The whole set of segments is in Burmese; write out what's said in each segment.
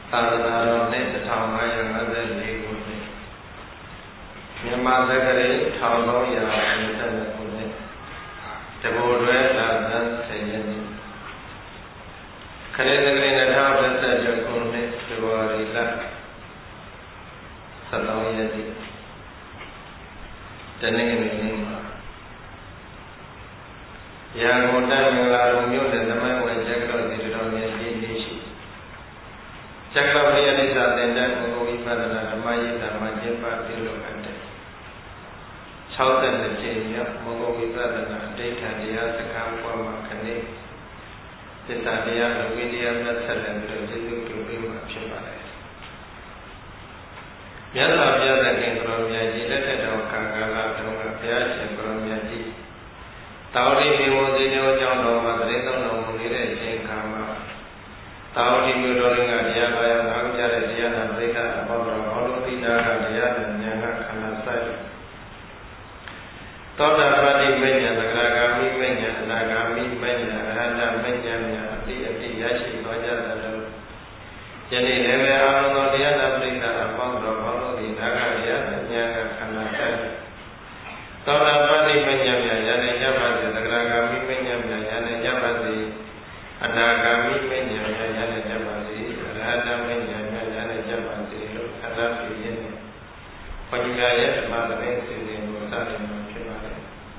သာသနာတော်နှစ်1554ခုနှစ်မြန်မာသက္ကရာ1352ခုနှစ်တဘူတွဲသာသနာ10ရက်နေ့ခရစ်သက္ကရာ2021ခုနှစ်ဖေဖော်ဝါရီလ13ရက်နေ့တနင်္ဂနွေနေ့မှာရာဂုဏ်တမင်္ဂလာတော်မြို့နယ်သမိုင်းဝင်ကျက်တော်စီတော်မြတ်ကြီးနေရှိကျက်တော်ရဲ့အိသာတင်တဲ့ဘုရားဝိပဿနာဓမ္မရေးဓမ္မကျင့်ပါပြုလုပ်အပ်တဲ့62ကြိမ်မြောက်ဘုရားဝိပဿနာအဋ္ဌာတရားစခန်းပေါ်မှာခဏသစ္စာတရားဝိတရားမြတ်ဆက်လက်ပြီးကျေးဇူးပြုပေးမှာဖြစ်ပါတယ်မြတ်စွာဘုရားသခင်ကိုရောမြတ်ကြီးလက်ထက်တော်ကာလတုန်းကဘုရားရှင်ကိုရောမြတ်ကြီးတာဝတိမြေဝဇေယောအကြောင်းတော်မှာတရေသုံးတော်မူနေတဲ့အချိန်ခါမှာတာဝတိမြို့တော်ကတရားတော်ရောက်အားကြတဲ့တရားနာပရိသတ်အပေါင်းတော်ဘောလုံးတိတာကတရားနဲ့ဉာဏ်ကခန္ဓာဆိုင်သောတာပတိမဉ္ဇဉ်သဂရဂာမိမဉ္ဇဉ်အနာဂါမိမဉ္ဇဉ်အရဟတမဉ္ဇဉ်များအတိရရှိသွားကြသလိုယနေ့လည်းပဲအာရုံတော်တရားနာပရိသတ်အပေါင်းတော်ဘောလုံးတိတာကတရားနဲ့ဉာဏ်ကခန္ဓာဆိုင်သောတာပတိမဉ္ဇဉ်များယနေ့ကြပါစေသဂရဂာမိမဉ္ဇဉ်များယနေ့ကြပါစေအနာဂါမိမဉ္ဇဉ်များယနေ့ကြပါစေအရဟတမဉ္ဇဉ်များယနေ့ကြပါစေလို့အတ္တဖြစ်ရင်းနဲ့ဘုရားရဲ့ဓမ္မသဘင်စီစဉ်ကိုစတင်မှာဖြစ်ပါတယ်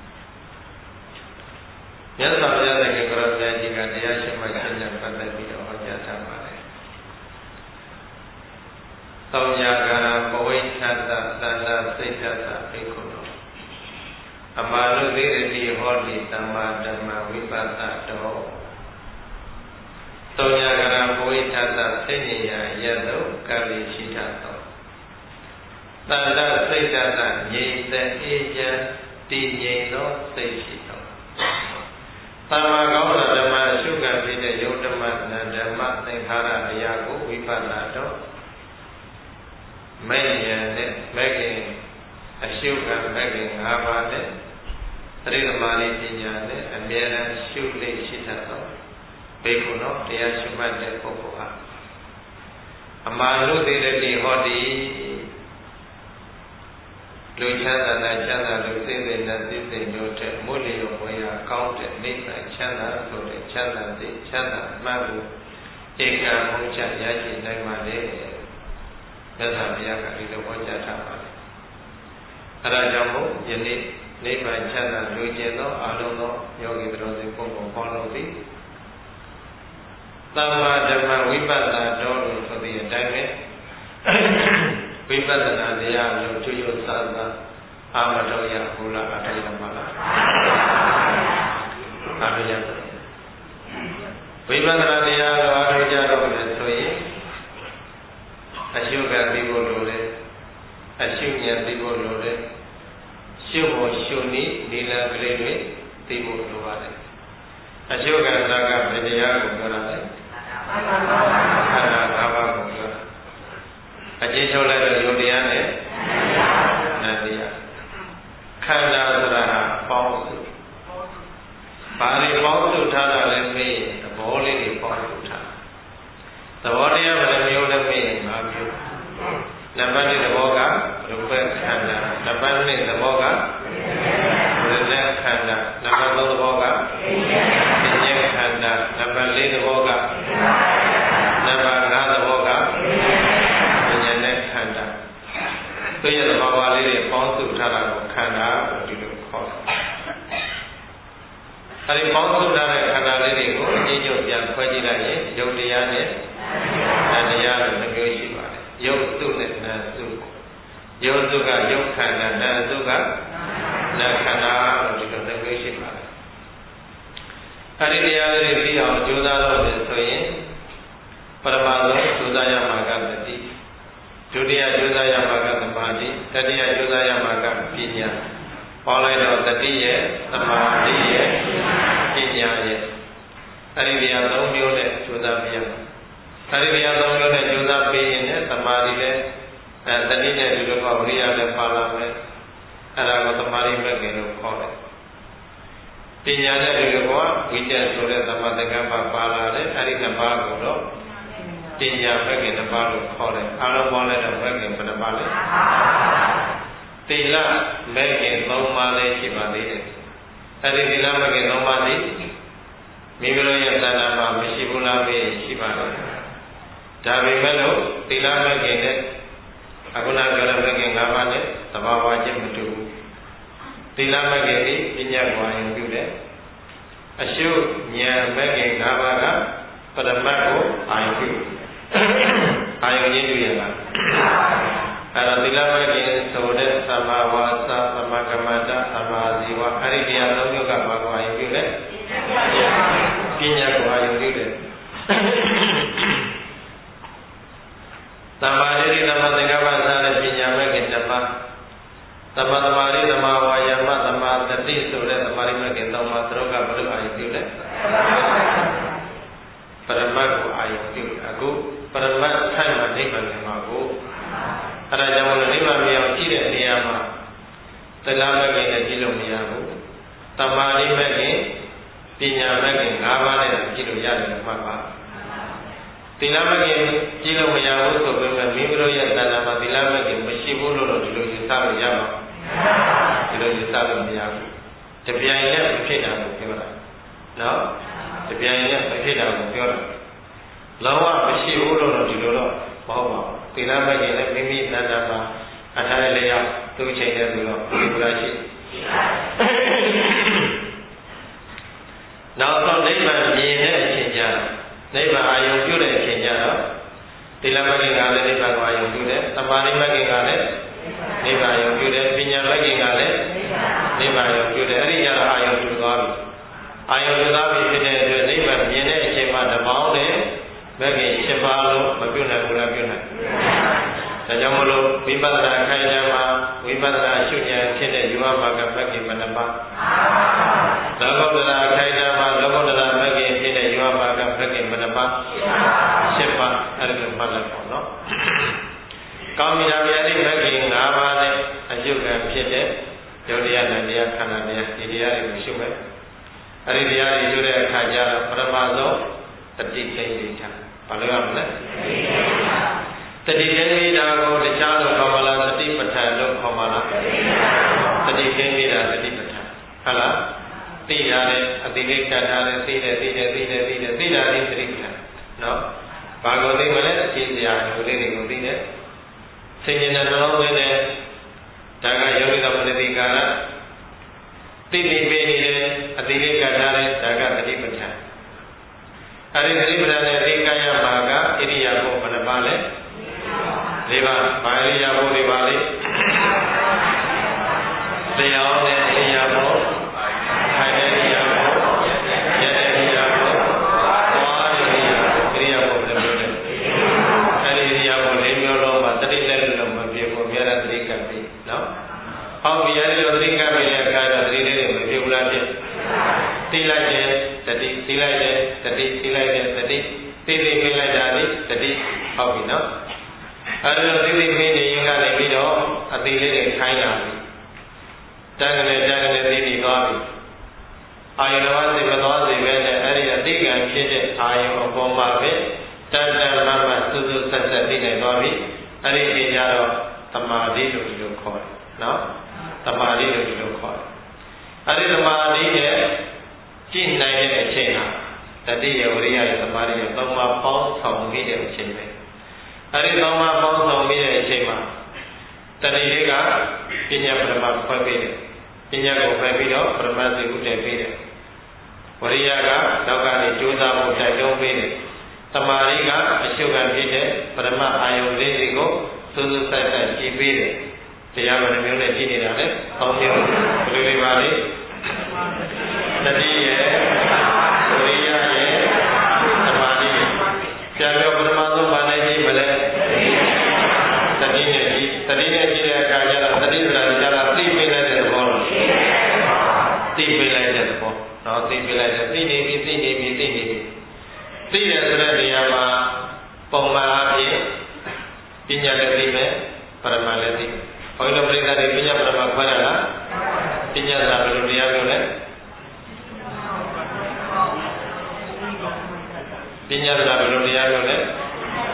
။မြတ်စွာဘုရားသခင်ကိုရောမြတ်ကြီးကတရားရှိမှကျင့်ကြံပတ်သက်ပြီးတော့ဟောကြားထားပါတယ်။သောယာကာရဘဝိသတ္တသန္တာစိတ်တ္တဘိက္ခုနောအမာနုသေရတိဟောတိသမ္မာဓမ္မဝိပဿနာတောသောယာကာရဘဝိသတ္တစိတ်ဉာဏ်ယတုကာလိရှိတတ်သောသန္တာစိတ်တ္တငြိမ့်သက်အေးချမ်းတည်ငြိမ်သောစိတ်ရှိသောသမ္မာကောင်းသောဓမ္မရှုခံဖြစ်တဲ့ယုတ်ဓမ္မနံဓမ္မသင်္ခါရအရာကိုဝိပဿနာတော့မဲ့ဉာဏ်နဲ့မဲ့ခင်အရှုခံမဲ့ခင်၅ပါးနဲ့သတိသမารိပညာနဲ့အမြဲတမ်းရှုလိမ့်ရှိတတ်သောဘေကုနောတရားရှိမှတ်တဲ့ပုဂ္ဂိုလ်ဟာအမာနုသေရတိဟောတိလူချမ်းသာတဲ့ချမ်းသာလူသိတဲ့နဲ့သိတဲ့မျိုးတဲ့မို့လျော်ဝေယကောင်းတဲ့နိဗ္ဗာန်ချမ်းသာဆိုတဲ့ချမ်းသာတဲ့ချမ်းသာမှတ်ဖို့ဧကံဘုရားရရှိနိုင်ပါလေမြတ်စွာဘုရားကဒီလိုဟောကြားထားပါတယ်အဲဒါကြောင့်မို့ယနေ့နိဗ္ဗာန်ချမ်းသာလူကျင်သောအာလုံးသောယောဂီတော်တွေပုဂ္ဂိုလ်ဟောလို့သည်သမ္မာဓမ္မဝိပဿနာတော်လို့ဆိုတဲ့အတိုင်းပဲဝိပဿနာတရားလို့ကျွတ်ဆန်းသာအာမတော်ရဘုလားအထောက်အမလားအာမရဝိပဿနာတရားကိုအားထုတ်ကြတော့မယ်ဆိုရင်အရှုခံသိဖို့လိုတယ်အရှုဉာဏ်သိဖို့လိုတယ်ရှုဖို့ရှုနည်းဒီလကလေးတွေသိဖို့လိုပါတယ်အရှုခံတာကဘယ်တရားကိုပြောတာလဲခန္ဓာ၅ပါးကိုပြောတာအကျဉ်းချုပ်လိုက်တော့ယုတ်တရားနဲ့နတ်တရားခန္ဓာဆိုတာပေါင်းစုဘာတွေပေါင်းစုထားတာလဲမေးသဘောလေးတွေပေါင်းစုထားသဘောတရားဘယ်လိုမျိုးလဲမေး၅မျိုးနံပါတ်1သဘောကရူပခန္ဓာနံပါတ်2သဘောကဝိညာဉ်ခန္ဓာနံပါတ်3သဘောကဉာဏ်ခန္ဓာနံပါတ်4သဘောကနံပါတ်5သဘောကဉာဏ်နဲ့ခန္ဓာသူရဲ့သဘာဝလေးတွေပေါင်းစုထားတာကိုခန္ဓာလို့ဒီလိုခေါ်တယ်အဲဒီပေါင်းစုထားတဲ့ခန္ဓာလေးတွေကိုအကျဉ်းချုပ်ပြန်ခွဲကြည့်လိုက်ရင်ယုတ်တရားနဲ့နံတရားလို့နှမျိုးရှိပါတယ်ယုတ်စုနဲ့နံစုယုတ်စုကယုတ်ခန္ဓာနံစုကနံခန္ဓာလို့ဒီလိုနှမျိုးရှိပါတယ်အဲဒီတရားလေးတွေပြီးအောင်ကြိုးစားတော့တယ်ဆိုရင်ပရမဆုံးကြိုးစားရမှာကတတိဒုတိယကြိုးစားရမှာကသမာဓိတတိယကြိုးစားရမှာကပညာပေါင်းလိုက်တော့တတိယသမာဓိယပညာယအဲဒီတရား၃မျိုးနဲ့ကြိုးစားပြရမယ်အဲဒီတရား၃မျိုးနဲ့ကြိုးစားပေးရင်လည်းသမာဓိလည်းတတိယနဲ့ဒီလိုကဝိရိယလည်းပါလာမယ်အဲဒါကိုသမာဓိမဲ့ခင်လို့ခေါ်တယ်ပညာနဲ့ဒီလိုကဝိတ္တဆိုတဲ့သမထကပ္ပပါလာတယ်အဲဒီနှစ်ပါးကိုတော့ပညာမဲ့ခင်တစ်ပါးလို့ခေါ်တယ်အားလုံးပေါင်းလိုက်တော့မဲ့ခင်ဘယ်နှပါလဲသီလမဲ့ခင်၃ပါးလည်းရှိပါသေးတယ်အဲ့ဒီသီလမဲ့ခင်၃ပါးသည်မိမိတို့ရဲ့တဏ္ဍာမှာမရှိဘူးလားမေးရှိပါတယ်ဒါပေမဲ့လို့သီလမဲ့ခင်နဲ့အခုနပြောတဲ့မဲ့ခင်၅ပါးနဲ့သဘာဝချင်းမတူဘူးသီလမဲ့ခင်ဒီပညာကိုအယုံပြုတယ်အရှုဉာဏ်မဲ့ခင်၅ပါးကပရမတ်ကိုအာယုပြုအာယုချင်းတူရလားအဲ့တော့သီလမဲ့ခင်ဆိုတဲ့သမ္မာဝါစာသမ္မာကမ္မန္တသမ္မာဇီဝအဲ့ဒီတရား၃မျိုးကဘာကိုအာယုပြုလဲပညာကိုအာယုပြုတယ်သမ္မာဒိဋ္ဌိသမ္မာသင်္ကပ္ပစတဲ့ပညာမဲ့ခင်တစ်ပါးသမ္မာသမာဓိသမ္မာဝါယာမသမ္မာတတိဆိုတဲ့သမာဓိမဲ့ခင်၃ပါးသူတို့ကဘယ်လိုအာယုပြုလဲပရမတ်ကိုအာယုပြုအခုပရမတ်ထိုက်မှနိဗ္ဗာန်မြင်မှာကိုအဲဒါကြောင့်မလို့နိဗ္ဗာန်မြင်အောင်ကြည့်တဲ့နေရာမှာသီလမဲ့ခင်နဲ့ကြည့်လို့မရဘူးသမာဓိမဲ့ခင်ပညာမဲ့ခင်၅ပါးနဲ့ကြည့်လို့ရတယ်မှတ်ပါသီလမဲ့ခင်ကြည့်လို့မရဘူးဆိုပေမဲ့မိမိတို့ရဲ့တဏ္ဍာမှာသီလမဲ့ခင်မရှိဘူးလို့ဒီလိုယူဆလို့ရမှာဒီလိုယူဆလို့မရဘူးတပြိုင်တည်းမဖြစ်တာကိုပြောတာနော်တပြိုင်တည်းမဖြစ်တာကိုပြောတာလောကမရှိဘူးလို့ဒီလိုတော့မဟုတ်ပါဘူးသီလမဲ့ခင်လည်းမိမိတဏ္ဍာမှာအထားရလျောက်သူ့ချိန်နဲ့ဆိုတော့ဒီလိုလားရှိနောက်တော့နိဗ္ဗာန်မြင်တဲ့အချိန်ကျတော့နိဗ္ဗာန်အာယုပြုတဲ့အချိန်ကျတော့သီလမဲ့ခင်ကလည်းနိဗ္ဗာန်ကိုအာယုပြုတယ်သမာဓိမဲ့ခင်ကလည်းနိဗ္ဗာန်အာယုပြုတယ်ပညာမဲ့ခင်ကလည်းနိဗ္ဗာန်အာယုပြုတယ်အဲ့ဒီကျတော့အာယုပြုသွားပြီအာယုပြုသွားပြီဖြစ်တဲ့အတွက်နိဗ္ဗာန်မြင်တဲ့အချိန်မှာတပေါင်းနဲ့မဲ့ခင်၈ပါးလို့မပြုနိုင်ဘူးလားပြုနိုင်ဒါကြောင့်မလို့ဝိပဿနာခိုင်တယ်မှာဝိပဿနာရှုဉာဏ်ဖြစ်တဲ့ယူဝမှာကမဲ့ခင်ဘယ်နှပါလောကုတ္တရာခိုင်တယ်မှာလောကုတ္တရာမဲ့ခင်ဖြစ်တဲ့ယူဝမှာကမဲ့ခင်ဘယ်နှပါ၈ပါးအဲ့ဒါကိုမှတ်လိုက်ပါနော်ကောင်းပြီဒါပြန်ဒီမဲ့ခင်၅ပါးနဲ့အကျုပ်ကံဖြစ်တဲ့ယုတ်တရားနဲ့တရားခန္ဓာတရားဒီတရားတွေကိုရှုမယ်အဲ့ဒီတရားတွေရှုတဲ့အခါကျတော့ပထမဆုံးတတိကိဋ္ဌာဘာလို့ရမလဲတတိကိဋ္ဌာကိုတခြားလို့ခေါ်မလားတတိပဋ္ဌာန်လို့ခေါ်မလားတတိကိဋ္ဌာတတိပဋ္ဌာန်ဟုတ်လားသိရတယ်အတိကိဋ္ဌာတယ်သိတယ်သိတာလေးတတိပဋ္ဌာန်နော်ဘာကိုသိမလဲအသိစရာအလိုလေးတွေကိုသိတယ်ဆင်ញင်တဲ့နှလုံးသွင်းတဲ့ဒါကယောဂိတော်မနတိကာရသိနေပေးနေတယ်အတိကိဋ္ဌာတယ်ဒါကတတိပဋ္ဌာန်အဲဒီတတိပဋ္ဌာန်နဲ့သိကာယမှာကဣရိယာပုဘယ်နှပါလဲ၄ပါးဘာဣရိယာပုတွေပါလဲတရားနဲ့ဣရိယာပုခိုင်တဲ့ဣရိယာပုရတဲ့ဣရိယာပုသွားတဲ့ဣရိယာပုဣရိယာပုတွေပြောတယ်အဲဒီဣရိယာပု၄မျိုးလုံးမှာတတိလက်လုံးမပြေဘူးအများအားတတိကပ်ပြီနော်ဟောဒီအဲဒီလိုတတိကပ်ပြီတဲ့အခါကျတတိလေးတွေမပြေဘူးလားဖြစ်သိလိုက်တယ်တတိသိလိုက်တယ်တတိသိလိုက်တယ်တတိသိသိမိလိုက်တာလေတတိဟုတ်ပြီနော်အဲဒီလိုသိသိမိနေရင်ကနေပြီးတော့အတိလေးတွေခိုင်းလာပြီတန်ကနေသိသိသွားပြီအာယုတော်စိတ်မသွားစေပဲနဲ့အဲဒီအတိကံဖြစ်တဲ့အာယုအပေါ်မှာပဲတန်တန်မမစူးစူးဆက်ဆက်သိနေသွားပြီအဲဒီအချိန်ကျတော့သမာဓိလို့ဒီလိုခေါ်တယ်နော်သမာဓိလို့ဒီလိုခေါ်တယ်အဲဒီသမာဓိနဲ့ကြည့်နိုင်တဲ့အချိန်ဟာတတိယဝရိယရဲ့သမာဓိရဲ့သုံးပါးပေါင်းဆောင်မိတဲ့အချိန်ပဲအဲဒီသုံးပါးပေါင်းဆောင်မိတဲ့အချိန်မှာတတိယကပညာပရမတ်ဖွဲ့ပေးတယ်ပညာကိုဖွဲ့ပြီးတော့ပရမတ်စီဥတည်ပေးတယ်ဝရိယကနောက်ကနေကြိုးစားဖို့တိုက်တွန်းပေးတယ်သမာဓိကအရှုခံဖြစ်တဲ့ပရမတ်အာယုလေးတွေကိုစူးစူးဆိုင်ဆိုင်ကြည့်ပေးတယ်တရားတော်မျိုးနဲ့ကြည့်နေတာလေအောင်းမျိုးဘယ်လိုတွေပါလဲတတိယဝရိယရဲ့သမာဓိရဲ့ဆရာပြောပထမဆုံးပါနိုင်ပြီမလဲတတိနဲ့ကြည့်တဲ့အခါကျတော့တတိဆိုတာကျတော့သိပေးလိုက်တဲ့သဘောလို့သိပေးလိုက်တဲ့သဘောနော်သိပေးလိုက်တဲ့သိနေပြီသိတယ်ဆိုတဲ့နေရာမှာပုံမှန်အားဖြင့်ပညာလည်းသိမယ်ပရမတ်လည်းသိမယ်ဘုန်းကြီးတို့ပြိဿတွေပညာပရမတ်ခွဲရလားပညာသာဘယ်လိုတရားပြောလဲပညာသာဘယ်လိုတရားပြောလဲ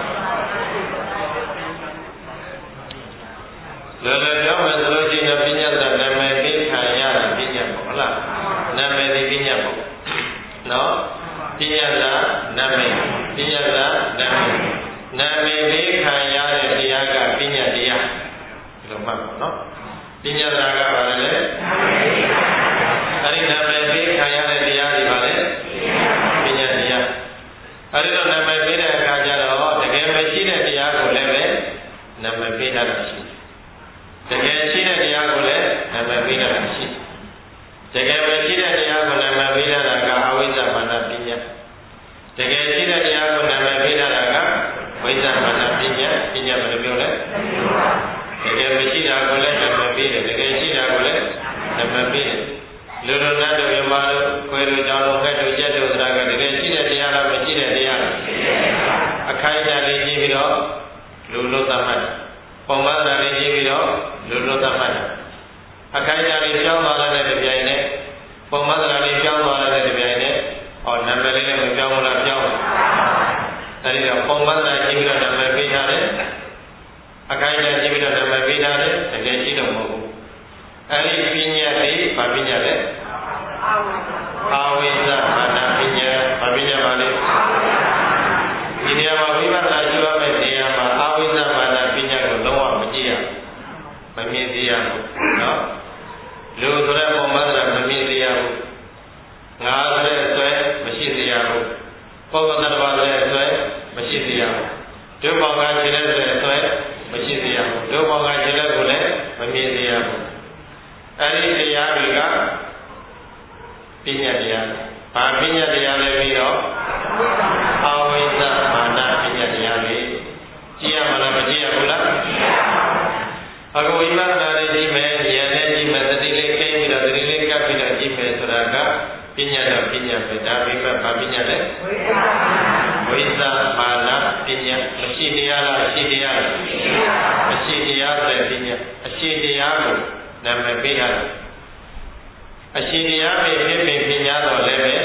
ပညာတရားကဘာလဲအဲ့ဒီနာမည်ပေးခံရတဲ့တရားတွေပါလေပညာတရားအဲ့ဒီတော့နာမည်ပေးတဲ့အခါကျတော့တကယ်မရှိတဲ့တရားကိုလည်းပဲနာမည်ပေးတာရှိတကယ်ရှိတဲ့တရားကိုလည်းနာမည်ပေးတာရှိတကယ်မရှိတဲ့တရားကိုနာမည်ပေးတာကအဝိဇ္ဇမာနပညာတကယ်ရှိတဲ့တရားကိုနာမည်ပေးတာကဝိဇ္ဇမာနပညာပညာဘယ်လိုပြောလဲတကယ်မရှိတာကိုလည်းနာမည်ပေးတယ်တကယ်ရှိတာကိုလည်းနာမည်ပေးတယ်လူတို့နတ်တို့မြမတို့ခွေတို့ကြောင့်တို့ခက်တို့ကြက်တို့သရကတကယ်ရှိတဲ့တရားလားမရှိတဲ့တရားလားအခိုင်အတန့်လေးကြည့်ပြီးတော့လူလို့သတ်မှတ်ပုံမှန်တာလေးကြည့်ပြီးတော့လူလို့သတ်မှတ်အခိုင်အတန့်လေးကြောင်းသွားတဲ့တပြိုင်နဲ့ပုံမှန်တာလေးကြောင်းသွားတဲ့တပြိုင်နဲ့နာမည်လေးလည်းမပြောင်းဘူးလားပြောင်းအဲဒီတော့ပုံမှန်တာကြည့်ပြီးတော့နာမည်ပေးထားတယ်အခိုင်အတန့်ကြည့်ပြီးတော့နာမည်ပေးထားတယ်တကယ်ရှိတော့မဟုတ်ဘူးအဲဒီပညာလေးဗာပညာလဲအာဝိဇ္ဇမာနပညာဗာပညာပါလေဒီနေရာမှာဝိပဿနာရှိရမယ့်နေရာမှာအာဝိဇ္ဇမာနပညာကိုလုံးဝမကြည့်ရမမြင်သေးရဘူးနော်လူဆိုတဲ့ပုံမှန်တာမမြင်သေးရဘူးငါဆိုတဲ့ဆွဲမရှိသေးရဘူးပုဂ္ဂိုလ်တ attva ဆိုတဲ့ဆွဲမရှိသေးရဘူးဒုဘောင်ကခြေလက်ဆိုတဲ့ဆွဲမရှိသေးရဘူးဒုဘောင်ကခြေလက်ကိုလည်းမမြင်သေးရဘူးအဲဒီတရားတွေကပညာတရား။ဘာပညာတရားလဲပြီးတော့အာဝိဇ္ဇမာနပညာတရားလေးကြည့်ရမှာလားမကြည့်ရဘူးလား။အခုဝိပဿနာလေးကြည့်မယ်၊ဉာဏ်နဲ့ကြည့်မယ်၊သတိလေးကိန်းပြီးတော့သတိလေးကပ်ပြီးတော့ကြည့်မယ်ဆိုတာကပညာတော့ပညာပဲဒါပေမဲ့ဘာပညာလဲဝိဇ္ဇမာနပညာမရှိတရားလားရှိတရားလားမရှိတရားဆိုတဲ့ပညာအရှိတရားကိုနာမည်ပေးရတယ်အရှိတရားပဲဖြစ်ပညာတော့လည်းပဲ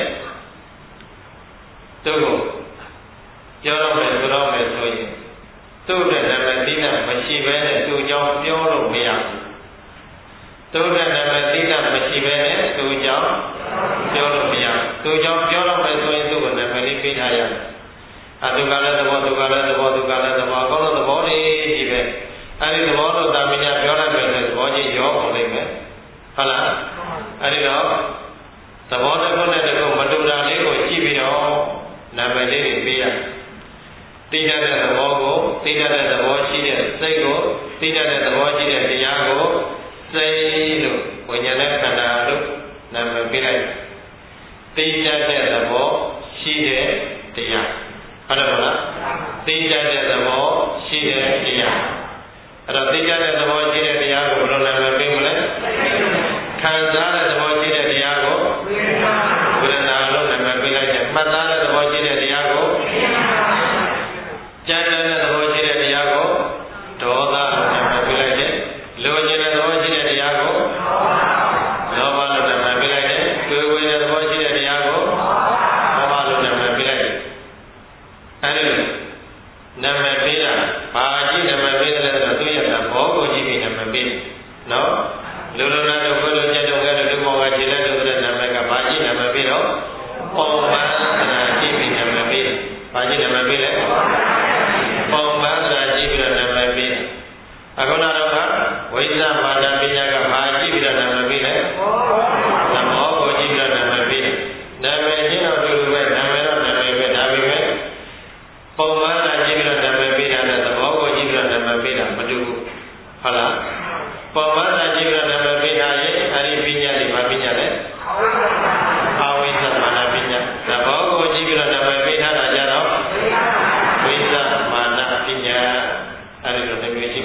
သူ့ကိုပြောတော့မယ်ဆိုတော့မယ်ဆိုရင်သူ့တဲ့နာမည်သိတာမရှိဘဲနဲ့သူ့ကြောင့်ပြောလို့မရဘူးသူ့တဲ့နာမည်သိတာမရှိဘဲနဲ့သူ့ကြောင့်ပြောလို့မရဘူးသူ့ကြောင့်ပြောတော့မယ်ဆိုရင်သူ့ကိုနာမည်လေးပေးထားရတယ်အတုကလည်းသဘောဒုက္ခလည်းသဘောဒုက္ခလည်းသဘောအကုန်လုံးသဘောလေးကြီးပဲအဲဒီသဘောတော့တာမညာပြောလိုက်မယ်ဆိုသဘောကြီးရောအောင်လိုက်မယ်ဟုတ်လားအဲဒီတော့သဘောတစ်ခုနဲ့တစ်ခုမတူတာလေးကိုကြည့်ပြီးတော့နာမည်လေးတွေပေးရသိတတ်တဲ့သဘောကိုသိတတ်တဲ့သဘောရှိတဲ့စိတ်ကိုသိတတ်တဲ့သဘောရှိတဲ့တရားကိုစိတ်လို့ဝိညာဉ်နဲ့ခန္ဓာလို့နာမည်ပေးလိုက်သိတတ်တဲ့သဘောရှိတဲ့တရားဟုတ်တယ်မလားသိတတ်တဲ့သဘောရှိတဲ့တရားအဲ့တော့သိတတ်တဲ့သဘောရှိတဲ့တရားကိုဘယ်လိုနာမည်ပေးမလဲခံစားတဲ့သဘောရှိတဲ့တရားကိုဝေဒနာလို့နာမည်ပေးလိုက်တယ်မှတ်သားတဲ့သဘောရှိတဲ့တရားကိုကြံတဲ့သဘောရှိတဲ့တရားကိုဒေါသလို့နာမည်ပေးလိုက်တယ်လိုချင်တဲ့သဘောရှိတဲ့တရားကိုလောဘလို့နာမည်ပေးလိုက်တယ်တွေ့ဝေတဲ့သဘောရှိတဲ့တရားကိုမောဟလို့နာမည်ပေးလိုက်တယ်အဲဒီနာမည်ပေးတာဘာကြည့်နာမည်ပေးတယ်ဆိုတော့သူရဲ့သဘောကိုကြည့်ပြီးနာမည်ပေးတယ်နော်လူလူနာတို့ဘယ်လိုကြက်တော့လဲဒီမောကခြေလက်တို့တဲ့နာမည်ကဘာကြည့်နာမည်ပေးတော့ပုံမှန်သာကြည့်ပြီးနာမည်ပေးတယ်ဘာကြည့်နာမည်ပေးလဲပုံမှန်သာကြည့်ပြီးတော့နာမည်ပေးတယ်အခုနောက်တော့ဝိဇ္ဇမာနပညာကဘာကြည့်ပြီးတော့နာမည်ပေးလဲသဘောကိုကြည့်ပြီးတော့နာမည်ပေးတယ်နာမည်ချင်းတော့တူပဲနာမည်တော့နာမည်ပဲဒါပေမဲ့ပုံမှန်သာကြည့်ပြီးတော့နာမည်ပေးတာနဲ့သဘောကိုကြည့်ပြီးတော့နာမည်ပေးတာမတူဘူးဟုတ်လားပုံမှန်သာကြည့်ပြီးတော့နာမည်ပေးတာရဲ့အဲဒီပညာတွေဘာပညာလဲအာဝိဇ္ဇမာနပညာသဘောကိုကြည့်ပြီးတော့နာမည်ပေးထားတာကြတော့ဝိဇ္ဇမာနပညာအဲဒီလိုတစ်မျိုးရှိ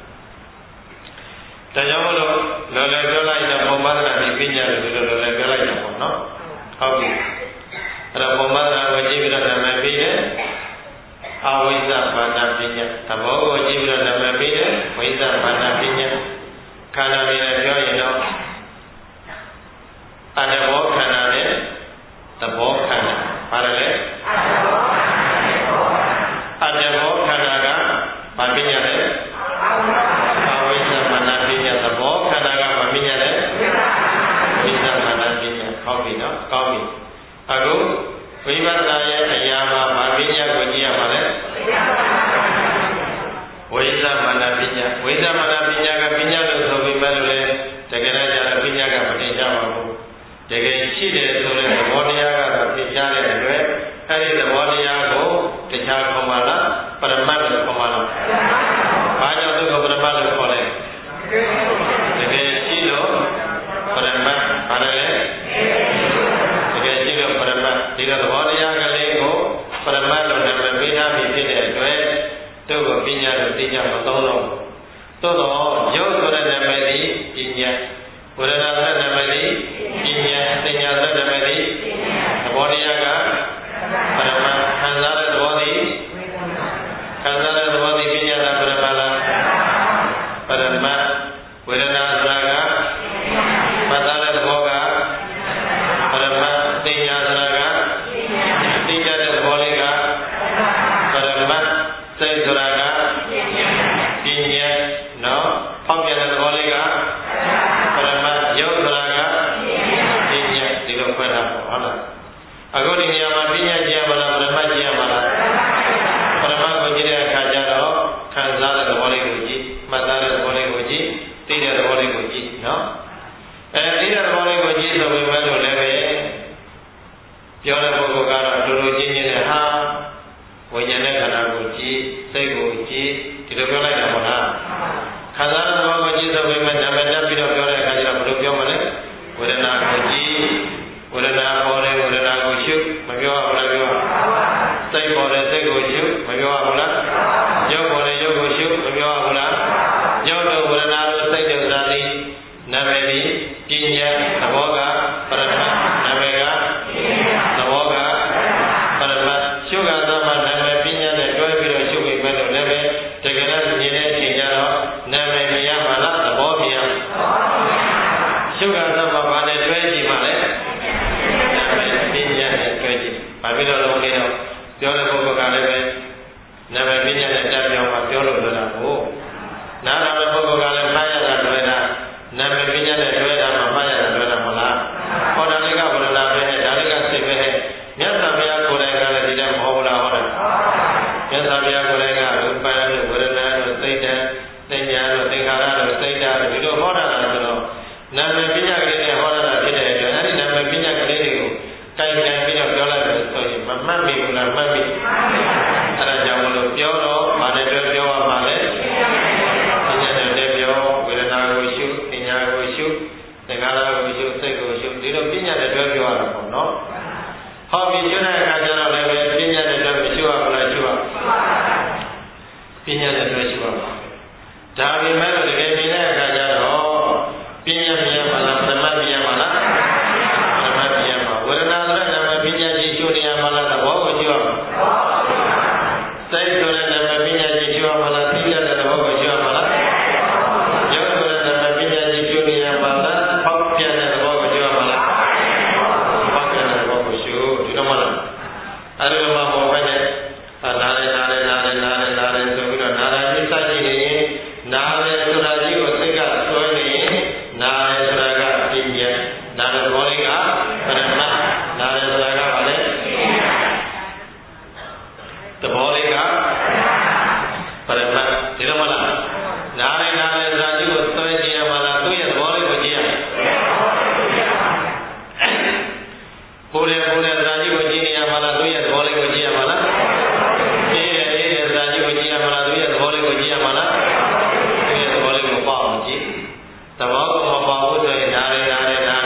ပါတယ်ဒါကြောင့်မလို့လောလောပြောလိုက်တဲ့ပုံမှန်သာဒီပညာတွေလိုလိုလည်းပြောလိုက်တာပေါ့နော်ဟုတ်ပြီအဲ့တော့ပုံမှန်သာကိုကြည့်ပြီးတော့နာမည်ပေးတယ်အာဝိဇ္ဇမာနပညာသဘောကိုကြည့်ပြီးတော့နာမည်ပေးတယ်ဝိဇ္ဇမာနပညာခန္ဓာတွေနဲ့ပြောရင်တော့အတဘောခန္ဓာနဲ့သဘောခန္ဓာပါတယ်လေအတဘောခန္ဓာကဘာပညာလဲအာဝိဇ္ဇမာနပညာသဘောခန္ဓာကဘာပညာလဲဝိဇ္ဇမာနပညာဟုတ်ပြီနော်ကောင်းပြီအခုဝိပဿနာရဲ့အရာမှာဘာပညာကိုကြည့်ရမှာလဲဝိဇ္ဇမာနပညာဝိဇ္ဇမာနပညာကပညာလို့ဆိုပြီးမှလည်းဘာကြောင့်သူ့ကိုပရမတ်လို့ခေါ်လဲတကယ်ရှိလို့ပရမတ်ဘာလဲတကယ်ရှိလို့ပရမတ်ဒီတော့သဘောတရားကလေးကိုပရမတ်လို့နာမည်ပေးထားပြီးဖြစ်တဲ့အတွက်သူ့ကိုပညာလို့သိကြမသုံးတော့သို့တော့ရုပ်ဆိုတဲ့နာမည်သည်ပညာဝေဒနာဆိုတဲ့နာမည်သည်ပညာသင်ညာဆိုတဲ့နာမည်သည်သဘောတရားကပရမတ်ခံစားတဲ့သဘောသည်ခံစားတဲ့သဘောသည်ပညာလားပရမတ်လားပရမတ်ဝေဒနာဆိုတာကမှတ်သားတဲ့သဘောကပရမတ်သင်ညာဆိုတာကသိကြတဲ့သဘောလေးကပရမတ်စိတ်ဆိုတာကပညာနော်ဖောက်ပြန်တဲ့သဘောလေးကပရမတ်ရုပ်ဆိုတာကပညာဒီလိုခွဲတာပေါ့ဟုတ်လားအခုဒီနေရာမှာပညာကျင့်ရမလားပရမတ်ကျင့်ရမလားပရမတ်ကိုကြည့်တဲ့အခါကျတော့ခံစားတဲ့သဘောလေးကိုကြည့်မှတ်သားတဲ့သဘောလေးကိုကြည့်သိတဲ့သဘောလေးကိုကြည့်နော်သိတဲ့သဘောလေးကိုကြည့်ဆိုပေမဲ့လို့လည်းပဲပြောတဲ့ပုဂ္ဂိုလ်ကတော့အတူတူချင်းချင်းနဲ့ဟာဝိညာဉ်နဲ့ခန္ဓာကိုကြည့်စိတ်ကိုကြည့်ဒီလိုပြောလိုက်တာပေါ့လားခံစားတဲ့သဘောကိုကြည့်ဆိုပေမဲ့နာမည်တက်ပြီးတော့ပြောတဲ့အခါကျတော့ဘယ်လိုပြောမလဲဝေဒနာကိုကြည့်ဝေဒနာပေါ်တဲ့ဝေဒနာကိုရှုမပြောရဘူးလားပြောစိတ်ပေါ်တဲ့စိတ်ကိုရှုမပြောရဘူးလားရုပ်ပေါ်တဲ့ရုပ်ကိုရှုမပြောရဘူးလားရုပ်တို့ဝေဒနာတို့စိတ်တို့သာသည်နာမည်သည်ပညာသဘောကပရမတ်နာမည်ကသဘောကပရမတ်ရှုကသောမှာနာမည်ပညာနဲ့တွဲပြီးတော့ရှုပြီးမဲ့လို့လည်းပဲတကယ်တော့မြင်တဲ့အချိန်ကျတော့နာမည်မြင်ရမှာလားသဘောမြင်ရရှုကသောမှာဘာနဲ့တွဲကြည့်မှလဲနာမည်ပညာနဲ့တွဲကြည့်ဘာဖြစ်လို့လဲတော့ပြောတဲ့ပုဂ္ဂိုလ်ကလည်းပဲနာမည်ပညာနဲ့တက်ပြောမှပြောလို့လွယ်တာကိုနားတော်တဲ့ပုဂ္ဂိုလ်ကလည်းမှားရတာလွယ်တာနာမည်ပညာနဲ့တွဲတာမှမှားရတာလွယ်တာမလားဟောတာလေးကဘယ်လိုလားပဲဒါလေးကစိတ်ပဲမြတ်စွာဘုရားကိုယ်တိုင်ကလည်းဒီတဲ့မဟုတ်ဘူးလားဟောတာမြတ်စွာဘုရားကိုယ်တိုင်ကရူပံတို့ဝေဒနာတို့စိတ်ဓာတ်သင်ညာတို့သင်္ခါရတို့စိတ်ဓာတ်တို့ဒီလိုဟောတာလားဆိုတော့နာမည်ပညာကလေးနဲ့ဟောတာဖြစ်တဲ့အတွက်အဲဒီနာမည်ပညာကလေးတွေကိုတိုင်တိုင်ပြီးတော့ပြောလိုက်လို့ဆိုရင်မမှတ်မိဘူးလားမှတ်မိအဲဒါကြောင့်မလို့ပြောတော့ဘာနဲ့တွဲပြောရမှာလဲပညာနဲ့ပြောဝေဒနာကိုရှုသင်ညာကိုရှုသင်္ခါရကိုရှုစိတ်ကိုရှုဒီလိုပညာနဲ့တွဲပြောရတာပေါ့နော်ဟောပြီးရှုတဲ့အခါကျတော့လည်းပဲပညာနဲ့တွဲမရှုရဘူးလားရှုရပညာနဲ့တွဲရှုရပါဒါပေမဲ့တကယ်နေတဲ့အခါကျတော့ပညာမြင်ပါလားပရမတ်မြင်ပါလားပရမတ်မြင်ပါဝေဒနာဆိုတဲ့နာမည်ပညာကြီးရှုနေရမှာလားသဘောကိုရှုရမှာစိတ်ဆိုတဲ့နာမည်ပညာကြီးရှုရမှာလားသိတဲ့သဘောကိုရှုရမှာလားရုပ်ဆိုတဲ့နာမည်ပညာကြီးရှုနေရမှာလားဖောက်ပြန်တဲ့သဘောကိုရှုရမှာလားဖောက်ပြန်တဲ့သဘောကိုရှုဒီတော့မလားအဲဒီမှာဘောပဲနဲ့နားတယ်ဆိုပြီးတော့နားတယ်စိတ်စကြည့်နေရင်နားတယ်ဆိုတာကြီးကိုစိတ်ကစွဲနေရင်နားတယ်ဆိုတာကပညာနားတယ်သဘောလေးကပရမတ်နားတယ်ဆိုတာကဘာလဲသဘောလေးကပရမတ်ဒီလိုမလားနားတယ်ဆိုတာကြီးကိုစွဲကြည့်ရမှာလားသူ့ရဲ့သဘောလေးကိုကြည့်ရပူတယ်ဆိုတာကြီးကိုကြည့်နေရမှာလားသူ့ရဲ့သဘောလေးကိုကြည့်ရမှာလားအေးတယ်ဆိုတာကြီးကိုကြည့်ရမှာလားသူ့ရဲ့သဘောလေးကိုကြည့်ရမှာလားသူ့ရဲ့သဘောလေးကိုပေါ့အောင်ကြည့်သဘောကိုမပေါ့ဘူးဆိုရင်နားတယ်ဆိုတဲ့ပညာ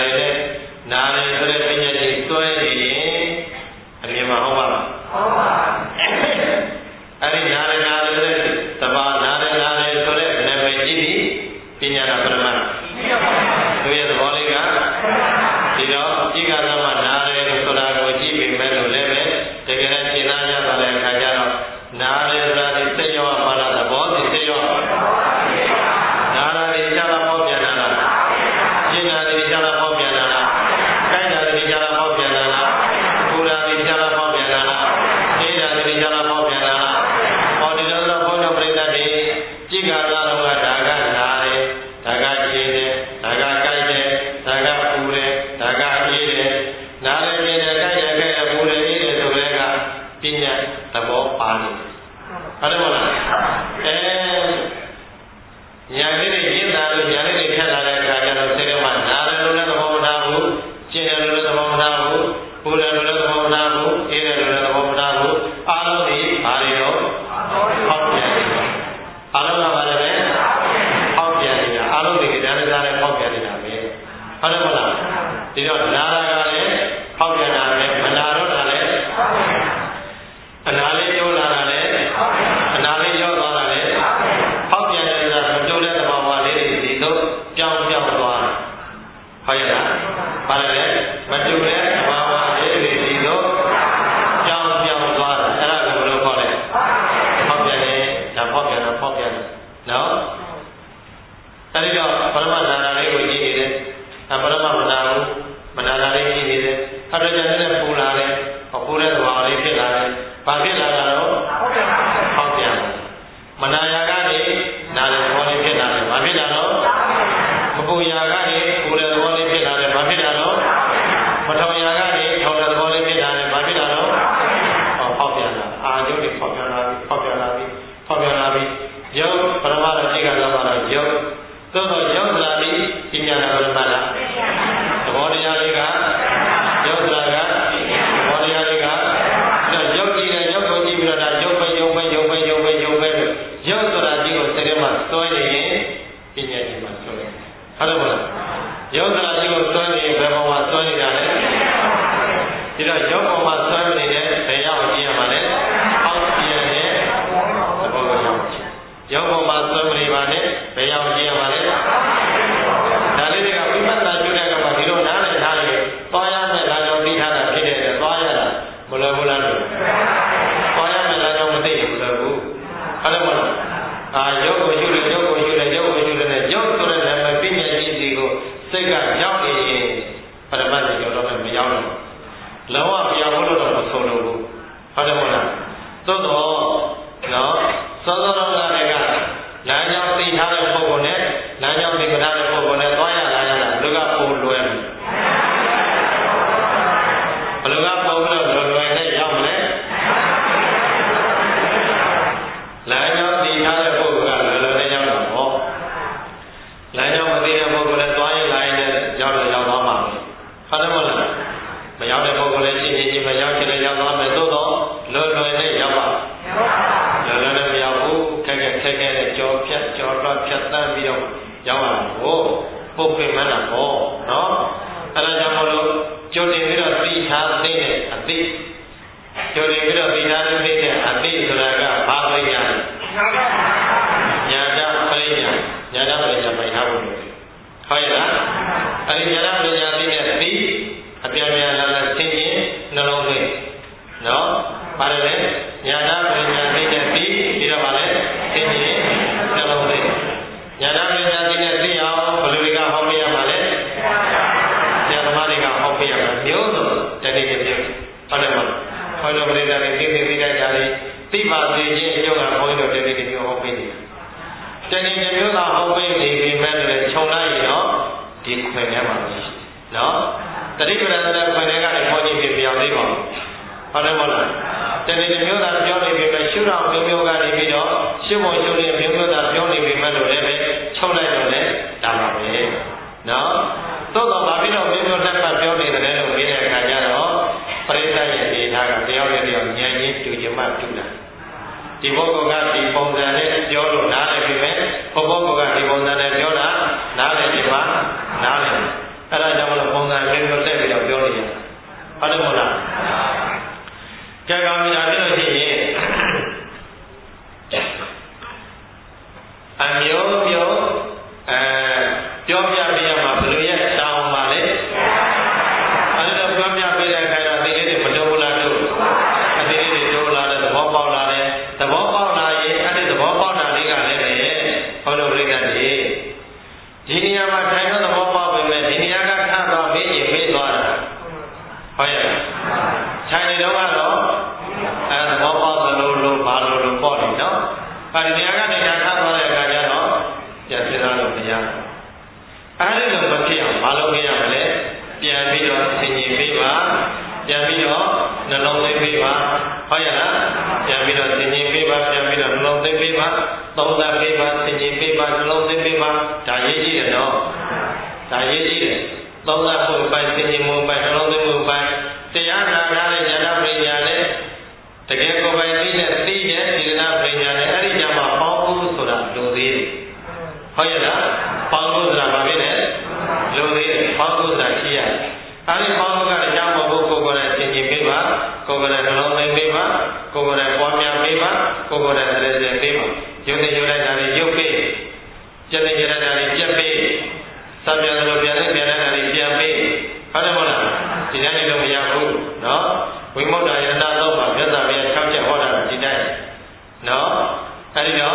ကြီးစွဲနေရင်အမြင်မှာဟုတ်ပါလားဟုတ်ပါအဲ့ဒီနားတယ်ဆိုတဲ့သဘာနားတယ်ဆိုတဲ့နာမည်ကြီးဒီပညာနာပရမတ်သူရဲ့သဘောလေးကဒီတော့ဤကသာမနားတယ်ဆိုတာကိုကြည့်ပြီးမဲ့လို့လည်းပဲတကယ်တော့ရှင်းလာကြပါတဲ့အခါကျတော့နားတယ်ဆိုတာဒီစိတ်ရောမှာလားသဘောသိစိတ်ရောနားတယ်ကြလားပေါ့ပြန်လာလားရှင်းတာဒီကြလားပေါ့ပြန်လာလားကိုက်တာဒီကြလားပေါ့ပြန်လာလားပူတာဒီကြလားပေါ့ပြန်လာလားအေးတာဒီကြလားပေါ့ပြန်လာလားဟောဒီလိုတော့ဘုန်းတော်ပြိဿတွေကြည့်ကသာတော့ကဒါကနားတယ်ဒါကရှင်းတယ်ဒါကကိုက်တယ်ဒါကပူတယ်ဒါကအေးတယ်နားတယ်ရှင်းတယ်ကိုက်တယ်ပူတယ်အေးတယ်ဆိုတဲ့ကပညာသဘောပါနေဟုတ်တယ်မလားညာလေးတွေရင်းတာလို့ညာလေးတွေဖြတ်လာတဲ့အခါကျတော့စိတ်ထဲမှာနားတယ်လို့လည်းသဘောမထားဘူးရှင်းတယ်လို့လည်းသဘောမထားဘူးပူတယ်လို့လည်းသဘောမထားဘူးအေးတယ်လို့လည်းသဘောမထားဘူးအားလုံးဒီဘာတွေတော့ဟောက်ပြန်တယ်ဒါဖောက်ပြန်တာဖောက်ပြန်တယ်နော်အဲဒီတော့ပရမနာနာလေးကိုကြည့်နေတယ်ပရမမနာဘူးမနာနာလေးကြည့်နေတယ်အဲ့ဒါကြတဲ့ပူလာတယ်ပူတဲ့သဘောလေးဖြစ်လာတယ်ဘာဖြစ်လာတာတော့ဖောက်ပြန်မနာရာကနေနာတဲ့သဘောလေးဖြစ်လာတယ်ဘာဖြစ်လာတော့မပူရာကနေပူတဲ့သဘောလေးဖြစ်လာတယ်ဘာဖြစ်လာတော့မထောင်ရာကနေထောင်တဲ့သဘောလေးဖြစ်လာတယ်ဘာဖြစ်လာတော့ဖောက်ပြန်လာအာယုတ်တွေဖောက်ပြန်လာပြီဖောက်ပြန်လာပြီဖောက်ပြန်လာပြီယုတ်ပရမတော်ရှိကလာမှာတော့ယုတ်သို့တော့ယုတ်လာပြီပြညာနာလို့မှတ်လားသဘောတရားလေးကယုတ်လာကသဘောတရားလေးကယုတ်ကြည့်တယ်ယုတ်ကိုကြည့်ပြီးတော့ဒါယုတ်ပဲယုတ်ပဲယုတ်ပဲယုတ်ပဲယုတ်ပဲယုတ်ဆိုတာဒီကိုစိတ်ထဲမှာစွဲနေရင်ပြညာကြီးမှာစွဲတယ်ဟုတ်တယ်မလားယုတ်ဆိုတာဒီကိုစွဲနေရင်ဘယ်ပေါ်မှာစွဲနေတာလဲဒီတော့ယုတ်ပေါ်မှာစွဲနေတဲ့ဘယ်ရောက်ကြည့်ရမှာလဲအောက်ကြည့်ရတဲ့သဘောကိုရောက်ကြည့်ယုတ်ပေါ်မှာစွဲမနေပါနဲ့ဘယ်ရောက်ကြည့်ရမှာလဲဒါလေးတွေကဝိပဿနာကျူတဲ့အခါမှာဒီလိုနားလည်ထားရင်သွားရမယ်လာကြောင်းပြီးထားတာဖြစ်တဲ့အတွက်သွားရတာမလွယ်ဘူးလားလို့သွားရမယ်လာကြောင်းမသိရင်မလွယ်ဘူးဟုတ်တယ်မလားယုတ်ကိုယူတယ်ယုတ်ကိုယူတယ်ယုတ်ကိုယူတယ်ယုတ်ဆိုတဲ့နာမည်ပြညာကြီးစီကိုစိတ်ကရောက်နေရင်ပရမတ်ကြီးတော့မရောက်တော့လောကပြောင်းလို့တော့မဆုံးလို့ဘူးဟုတ်တယ်မလားသို့တော့နော်သောသောတော်ကလည်းလမ်းကြောင်းသိထားတဲ့ပုဂ္ဂိုလ်နဲ့လမ်းကြောင်းသိထားတဲ့ပုဂ္ဂိုလ်နဲ့သွားရလာရတာလူကပုံလွယ်မယ်ဘယ်လိုကပုံလို့လွယ်နဲ့ရောက်မလဲလမ်းကြောင်းသိထားတဲ့ပုဂ္ဂိုလ်ကလွယ်နဲ့ရောက်တာပေါ့လမ်းကြောင်းမသိတဲ့ပုဂ္ဂိုလ်နဲ့သွားရလာရတဲ့ရောက်တော့ရောက်သွားမှာဟုတ်တယ်မလားမရောက်တဲ့ပုဂ္ဂိုလ်လည်းရှင်းရှင်းမရောက်ချင်လည်းရောက်သွားမယ်သို့တော့လွယ်နဲ့ရောက်ပါလွယ်နဲ့မရောက်ဘူးခက်ခဲတဲ့ကြောဖြတ်ကြောတော့ဖြတ်တန်းပြီးတော့ရောက်လာဖို့ပုတ်ပင်မှန်းတာပေါ့နော်အဲဒါကြောင့်မလို့ကြိုတင်ပြီးတော့သိထားသိတဲ့အသိကြိုတင်ပြီးတော့သိထားသိတဲ့အသိဆိုတာကဘာပရိညာညာတပရိညာညာတပရိညာပိုင်ထားဖို့လို့ဟုတ်ရဲ့လားအဲဒီညာတပရိညာသိတဲ့အသိအပြန်ပြန်လာလာသိရင်နှလုံးသွင်းနော်ပါတယ်လေညာတပရိညာသိတဲ့သိပြီးတော့ပါလေသိရင်နှလုံးသွင်းညာတပရိညာသိတဲ့သိအောင်ဘယ်လိုတွေကဟောပေးရမှာလဲဆရာသမားတွေကဟောပေးရမှာမျိုးစုံတတိယမျိုးဟုတ်တယ်မလားဟောလို့ပရိသတ်တွေသိတဲ့ကြလေသိပါစေခြင်းအကျိုးကဘုန်းကြီးတို့တတိယမျိုးဟောပေးနေတာတတိယမျိုးကဟောပေးနေပြီမဲ့လည်းခြုံလိုက်ရင်တော့ဒီခွင်ထဲမှာရှိနော်တတိယရတ္တခွင်ထဲကလည်းဟောကြည့်ပြပြောင်းသေးပါဘူးဟုတ်တယ်မလားတတိယမျိုးသာပြောနေပြီမဲ့ရှုတော်မျိုးမျိုးကနေပြီးတော့ရှုဖို့ရှုတဲ့မျိုးမျိုးသာပြောနေပြီမဲ့လို့လည်းပဲချုပ်လိုက်တော့လည်းဒါပါပဲနော်သို့တော့ဗာပြီးတော့မျိုးမျိုးလက်ပတ်ပြောနေတယ်လို့ပြီးတဲ့အခါကျတော့ပရိသတ်ရဲ့ဒေသကတယောက်နဲ့တယောက်ဉာဏ်ရင်းတူချင်မှတူတာဒီပုဂ္ဂိုလ်ကဒီပုံစံနဲ့ပြောလို့နားလည်ပြီမဲ့ပုဂ္ဂိုလ်ကဒီပုံစံနဲ့ပြောတာနားလည်ပြီမှာနားလည်အဲ့ဒါကြောင့်မလို့ပုံစံမျိုးမျိုးတက်ပြီးတော့ပြောနေရဟုတ်တယ်မဟုတ်လားကြံကောင်းကြတယ်လို့ရှိရင်အမျိုးမျိုးပြောပြပြရမှာဘယ်လိုရဲ့တောင်းပါလဲအဲ့ဒါပြောပြပြတဲ့အခါကျတော့ဒီလေးတွေမတိုးလာလို့အဒီလေးတွေတိုးလာတဲ့သဘောပေါက်လာတယ်သဘောပေါက်လာရင်အဲ့ဒီသဘောပေါက်တာလေးကလည်းပဲဟောလို့ပြိတ္တတွေဒီနေရာမှာထိုင်တော့သဘောပေါက်ပေမဲ့ဒီနေရာကထပ်တော့မေးရင်မေးသွားတာဟုတ်ရဲ့ထိုင်နေတော့ကတော့အဲသဘောပေါက်သလိုလိုဘာလိုလိုပေါ့နေနော်အဲဒီနေရာကနေထပ်သွားတဲ့အခါကျတော့ပြန်စဉ်းစားလို့မရဘူးအဲဒီလိုမဖြစ်အောင်မလုပ်ရမလဲပြန်ပြီးတော့သင်ញင်ပေးပါပြန်ပြီးတော့နှလုံးသွင်းပေးပါဟုတ်ရဲ့လားပြန်ပြီးတော့သင်ញင်ပေးပါပြန်ပြီးတော့နှလုံးသွင်းပေးပါသုံးသပ်ပေးပါသင်ញင်ပေးပါနှလုံးသွင်းပေးပါဒါရေးကြည့်တယ်နော်ဒါရေးကြည့်တယ်သုံးသပ်ဖို့ပိုင်သင်ញင်ဖို့ပိုင်နှလုံးသွင်းဖို့ပိုင်တရားနာရတဲ့ဉာဏ်ပညာနဲ့တကယ်ကိုယ်ပိုင်သိတဲ့စေတနာပညာနဲ့အဲ့ဒီကြမှာပေါင်းဖို့ဆိုတာလိုသေးတယ်ဟုတ်ရဲ့လားပေါင်းဖို့ဆိုတာဘာဖြစ်လဲလိုသေးတယ်ပေါင်းဖို့ဆိုတာရှိရတယ်အဲ့ဒီပေါင်းဖို့ကအကြောင်းမဟုတ်ကိုယ်ကိုယ်နဲ့သင်ញင်ပေးပါကိုယ်ကိုယ်နဲ့နှလုံးသွင်းပေးပါကိုယ်ကိုယ်နဲ့ပွားများပေးပါကိုယ်ကိုယ်နဲ့သရေစေပေးပါယုံနေယုံလိုက်တာတွေယုတ်ပေးကျက်နေကြတာတွေပြက်ပေးစပ်ပြန်လို့ပြန်နေပြန်နေတာတွေပြန်ပေးဟုတ်တယ်မဟုတ်လားဒီတိုင်းလည်းမရဘူးနော်ဝိမု ക്ത ယန္တာတော့မှာမြတ်စွာဘုရား၆ချက်ဟောတာဒီတိုင်းနော်အဲဒီတော့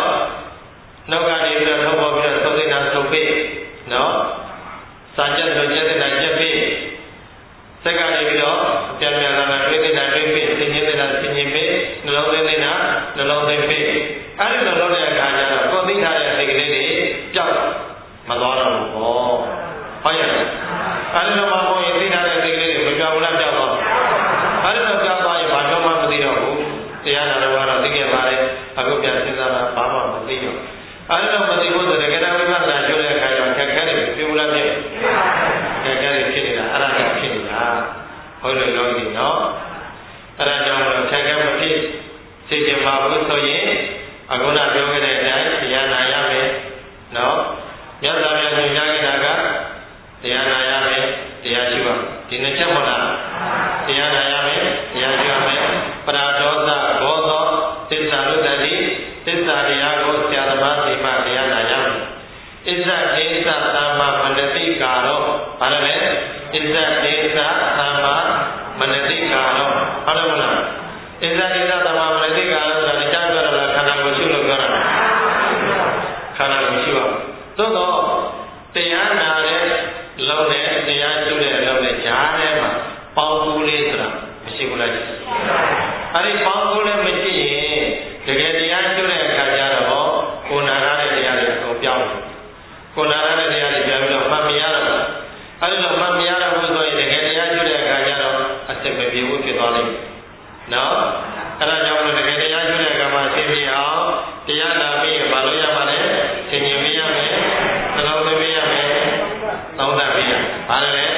နောက်ကနေပြီးတော့ထုတ်ပေါ်ပြီးတော့သုံးသိတာသုံးပေးနော်စာချက်ဆိုချက်တဲ့ချက်ပေးစက်ကနေပြီးတော့အပြန်ပြန်လာတွေးနေတာတွေးပေးသင်ခြင်းနေတာသင်ခြင်းပေးနှလုံးသွင်းနေတာနှလုံးသွင်းပေးအဲဒီလိုလုပ်တဲ့အခါကျတော့ကိုယ်သိထားတဲ့စိတ်ကလေးတွေပျောက်မသွားတော့ဘူးပေါ့ဟုတ်ရဲ့အဲဒီလိုမှဘုန်းကြီးသိထားတဲ့စိတ်ကလေးတွေမပြောင်းဘူးလားပျောက်တော့အဲဒီလိုပျောက်သွားရင်ဘာမှမသိတော့ဘူးတရားနာတော်ကတော့သိခဲ့ပါတယ်အခုပြန်စဉ်းစားတာဘာမှမသိတော့အဲဒီလိုမသိဘူးဆိုတကယ်တော့ဝိပဿနာရှုတဲ့အခါကျတော့ခက်ခဲတယ်ပြောဘူးလားပြည့်ခက်ခဲတယ်ဖြစ်နေတာအဲ့ဒါကြောင့်ဖြစ်နေတာဟုတ်လို့ပြောပြီနော်အဲ့ဒါကြောင့်ခက်ခဲမဖြစ်သိချင်ပါဘူးဆိုရင်အခုနပြောခဲ့တဲ့အတိုင်းတရားနာရမယ်နော်မြတ်စွာဘုရားညွှန်ကြားခဲ့တာကတရားနာရမယ်တရားရှိပါဒီနှစ်ချက်ဟုတ်လားတရားနာရမယ်တရားရှိရမယ်ပရာဒေါသဘောသောသစ္စာလူတ္တိသစ္စာတရားကိုဆရာသမားသိမှတရားနာရမယ်ဣဇဒေသသမ္မာမနတိကာရောဘာလဲဣဇဒေသသမ္မာမနတိကာရောဟုတ်တယ်မလားဣဇဒေသသမ္မာမနတိကာရောဆိုတာကြားပြောတာခန္ဓာကိုယ်ရှုလို့ပြောတာခန္ဓာကိုယ်ရှုအောင်သို့တော့တရားနာတဲ့လုံးနဲ့တရားရှုတဲ့လုံးနဲ့ကြားထဲမှာပေါင်းကူးလေးဆိုတာမရှိဘူးလားအဲဒီပေါင်းကူးလေးမရှိရင်တကယ်တရားရှုတဲ့အခါကျတော့ကိုယ်နာရတဲ့တရားတွေကိုပြောင်းကိုယ်နာရတဲ့တရားတွေပြန်ပြီးတော့မှတ်မရတော့အဲဒီလိုမှတ်မရတော့ဘူးဆိုရင်တကယ်တရားရှုတဲ့အခါကျတော့အစစ်မပြေဘူးဖြစ်သွားလိမ့်မယ်နော်အဲဒါကြောင့်တကယ်တရားရှုတဲ့အခါမှာသိပြအောင်တရားနာပြီးရင်မလုပ်ရပါနဲ့သင်ញင်မရမယ်နှလုံးသွင်းမရမယ်သုံးသပ်ပြီးရဘာလဲအဲ့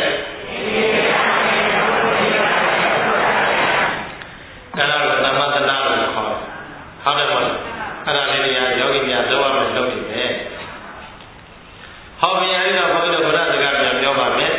ဒါကိုသမထနာလို့ခေါ်ဟုတ်တယ်မဟုတ်အဲ့ဒါလေးတွေကယောဂီများပြောရမယ်လုပ်နေတယ်ဟောပြရည်တော့ဘုရားဗုဒ္ဓစကားပြန်ပြောပါမယ်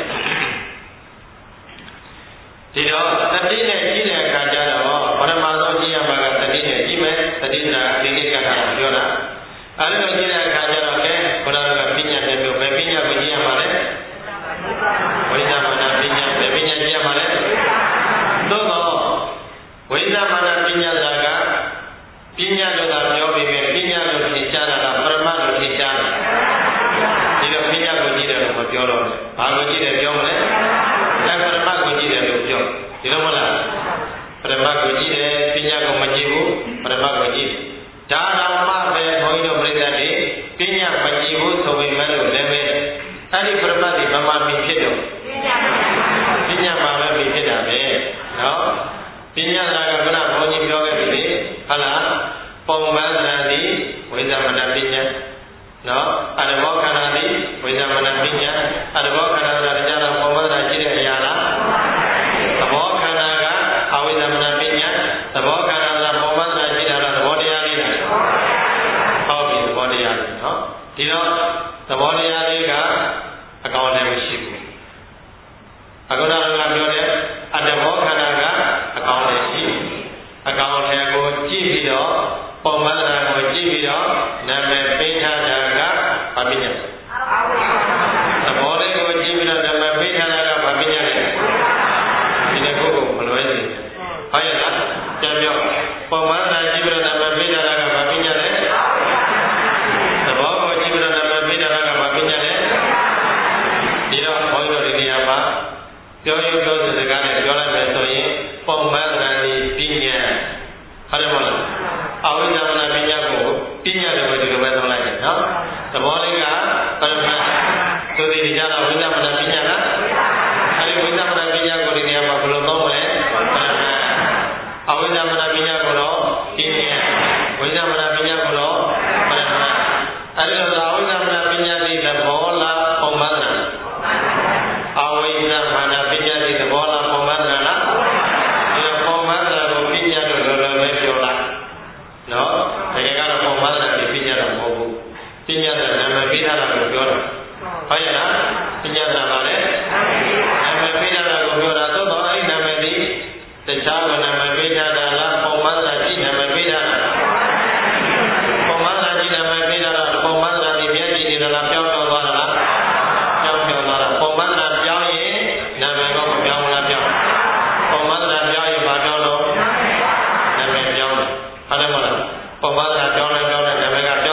ဒီတော့တတိနဲ့ကြီးတဲ့အခါကျတော့ပရမသောကြီးရမှာကတတိနဲ့ကြီးမယ်တတိနာဒီနေ့ကပြောတာအဲ့လိုကြီးတဲ့အခါကျတော့လေဘုရားကပညာနဲ့ပြောပဲပညာကိုကြီးရမှာလေဝိသမနာပညာပဲပညာကြီးရမှာလေသို့တော့ဝိသမနာပညာသာကပညာလို့သာပြောပြီးပဲပညာလို့သင်ကြားတာကပရမတ်လို့သင်ကြားတာဒီတော့ပညာကိုကြီးတယ်လို့မပြောတော့ဘူးဘာကိုကြီးတယ်ပြောမလဲအဲပရမတ်ကိုကြီးတယ်လို့ပြောဒီလိုမလားပရမတ်ကိုကြီးတယ်ပညာကိုမကြည့်ဘူးပရမတ်ကိုကြည့်ဒါတော့မှပဲဘုန်းကြီးတို့ပြိဿတွေပညာမကြည့်ဘူးဆိုပေမဲ့လို့လည်းပဲအဲ့ဒီပရမတ်ဒီဗမာမီဖြစ်တော့ပညာမှာပဲမီဖြစ်တာပဲနော်ပညာသာကဘုရားဘုန်းကြီးပြောခဲ့ပြီလေဟုတ်လားပုံမှန်သဏ္ဍာန်ဒီဝိသမနာပညာနော်အရဘောခန္ဓာဒီဝိသမနာပညာအရဘောခန္ဓာဆိုတာကြားတော့ပုံမှန်သဏ္ဍာန်ရှိတဲ့အရာလားသဘောခန္ဓာကအဝိသမနာပညာသဘောခန္ဓာဆိုတာပုံမှန်သဏ္ဍာန်ရှိတာတော့သဘောတရားလေးလားဟုတ်ပြီသဘောတရားလေးနော်ဒီတော့သဘောတရားလေးကအကောင်လည်းမရှိဘူးအခုနကပြောတဲ့အတ္တဘောခန္ဓာကအကောင်လည်းရှိအကောင်လည်းကိုကြည့်ပြီးတော့ပုံမှန်သဏ္ဍာန်ကိုကြည့်ပြီးတော့နာမည်ပေးထားတာကဘာပညာသဘောလေးကိုကြည့်ပြီးတော့နာမည်ပေးထားတာကဘာပညာလဲဒီနေ့ကိုမလွဲစေဟုတ်ရဲ့လားပြန်ပြောပုံမှန်သဏ္ဍာန်ကြည့်ပြီးတော့နာမည်ပေးထားတာကဘာပညာလဲသဘောကိုကြည့်ပြီးတော့နာမည်ပေးထားတာကဘာပညာလဲဒီတော့ဘုန်းကြီးတို့ဒီနေရာမှာပြောရပြောစကားနဲ့ပြောလိုက်မယ်ဆိုရင်ပုံမှန်သဏ္ဍာန်ဒီပညာဟုတ်တယ်မဟုတ်လားအဝိဇ္ဇာမနာပညာကိုပညာလို့ဒီလိုပဲသုံးလိုက်တယ်နော်သဘောလေးကပရမတ်သူဒီကြတာဝိဇ္ဇာမနာပညာလားအဲဒီဝိဇ္ဇာမနာပညာကိုဒီနေရာမှာဘယ်လိုသုံးမလဲပရမတ်အဝိဇ္ဇာမနာပညာကိုတော့ပညာဝိဇ္ဇာမနာပညာကိုတော့ပရမတ်အဲဒီလိုအဝိဇ္ဇာမနာပညာဒီသဘောလားပုံမှန်လားအဝိဇ္ဇာမနာပညာဒီသဘောလားပုံမှန်လားဒီပုံမှန်လားကိုပညာလို့လောလောပဲပြောလိုက်နော်တကယ်ကတော့ပုံမှန်လားဒီပညာတော့မဟုတ်ဘူးပညာတဲ့နာမည်ပေးထားတာကိုပြောတာဟုတ်ရဲ့လားပညာတာပါလေနာမည်ပေးထားတာကိုပြောတာသို့တော့အဲ့ဒီနာမည်ဒီတခြားကနာမည်ပေးထားတာလားပုံမှန်လားဒီနာမည်ပေးထားတာပုံမှန်လားဒီနာမည်ပေးထားတာပုံမှန်လားဒီမျက်စိနေတာလားပြောင်းပြောင်းသွားတာလားပြောင်းပြောင်းသွားတာပုံမှန်လားပြောင်းရင်နာမည်ကမပြောင်းဘူးလားပြောင်းပုံမှန်လားပြောင်းရင်ဘာပြောင်းလို့နာမည်ပြောင်းတယ်ဟုတ်တယ်မဟုတ်လားပုံမှန်လားပြောင်းလိုက်နာမည်က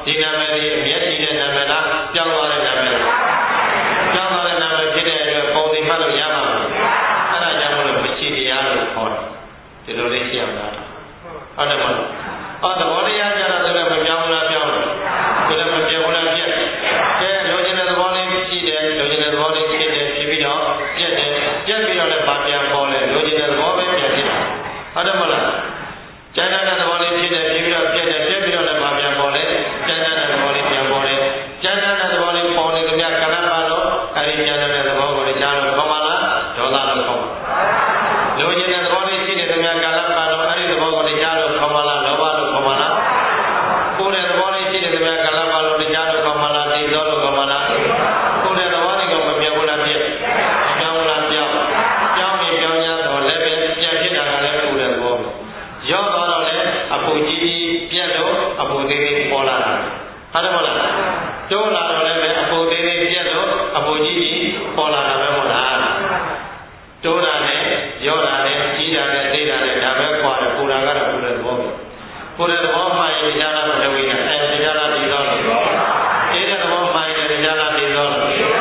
ဒီနာမည်ကြီးမျက်စိနဲ့နာမည်လားကြောက်သွားတဲ့နာမည်လားကြောက်သွားတဲ့နာမည်ဖြစ်တဲ့အတွက်ပုံသင်မှတ်လို့ရမှာမလားအဲ့ဒါကြောင့်မလို့မရှိတရားလို့ခေါ်တယ်ဒီလိုလေးရှင်းအောင်လားဟုတ်တယ်မဟုတ်လားသဘောတရားကြတော့လည်းမပြောင်းလားပြောင်းတယ်သူလည်းမပြောင်းလားပြက်တယ်လိုချင်တဲ့သဘောလေးရှိတယ်လိုချင်တဲ့သဘောလေးဖြစ်တယ်ဖြစ်ပြီးတော့ပြက်တယ်ပြက်ပြီးတော့လည်းဗာပြန်ပေါ်လဲလိုချင်တဲ့သဘောပဲပြန်ဖြစ်တာဟုတ်တယ်မဟုတ်လားကျန်တဲ့သဘောလေးဖြစ်တယ်ဖြစ်ပြီးတော့ပြက်တယ်ပြက်ပြီးတော့လည်းဗာပြန်ပေါ်လဲကျန်တဲ့သဘောလေးပြန်ပေါ်လဲကျန်တဲ့သဘောလေးပေါ်နေကြကလပ်ပါတော့အဲဒီကျန်တဲ့သဘောကိုလည်းကြားလို့ခေါ်ပါလားဒေါသလို့ခေါ်ပါလိုချင်တဲ့သဘောလေးရှိတဲ့ကလပ်ပါတော့အဲဒီသဘောကိုလည်းကြားလို့ခေါ်ပါလားလောဘလို့ခေါ်ပါလားကိုယ်တဲ့သဘောလေးရှိတဲ့ကလပ်ပါလို့လည်းကြားလို့ခေါ်ပါလားသိသောလို့ခေါ်ပါလားကိုယ်တဲ့သဘောလေးကိုမပြောဘူးလားပြည့်ပြောင်းလားပြောင်းရင်ပြောင်းရတော့လည်းပဲပြန်ဖြစ်တာကလည်းကိုယ်တဲ့သဘောရော့သွားတော့လည်းအပူကြီးပြက်တော့အပူသေးသေးပေါ်လာတာဟုတ်တယ်မဟုတ်လားတိုးလာတော့လည်းပဲအပူသေးသေးပြက်တော့အပူကြီးပေါ်လာတာပဲမဟုတ်လားတိုးတာနဲ့ရော့တာနဲ့ကြီးတာနဲ့သေးတာနဲ့ဒါပဲခွာတယ်ပူတာကတော့ပူတဲ့သဘောပဲပူတဲ့သဘောမှရင်တရားလားမလုပ်ရင်တရားလားဒီတော့သေးတဲ့သဘောမှရင်တရားလားဒီတော့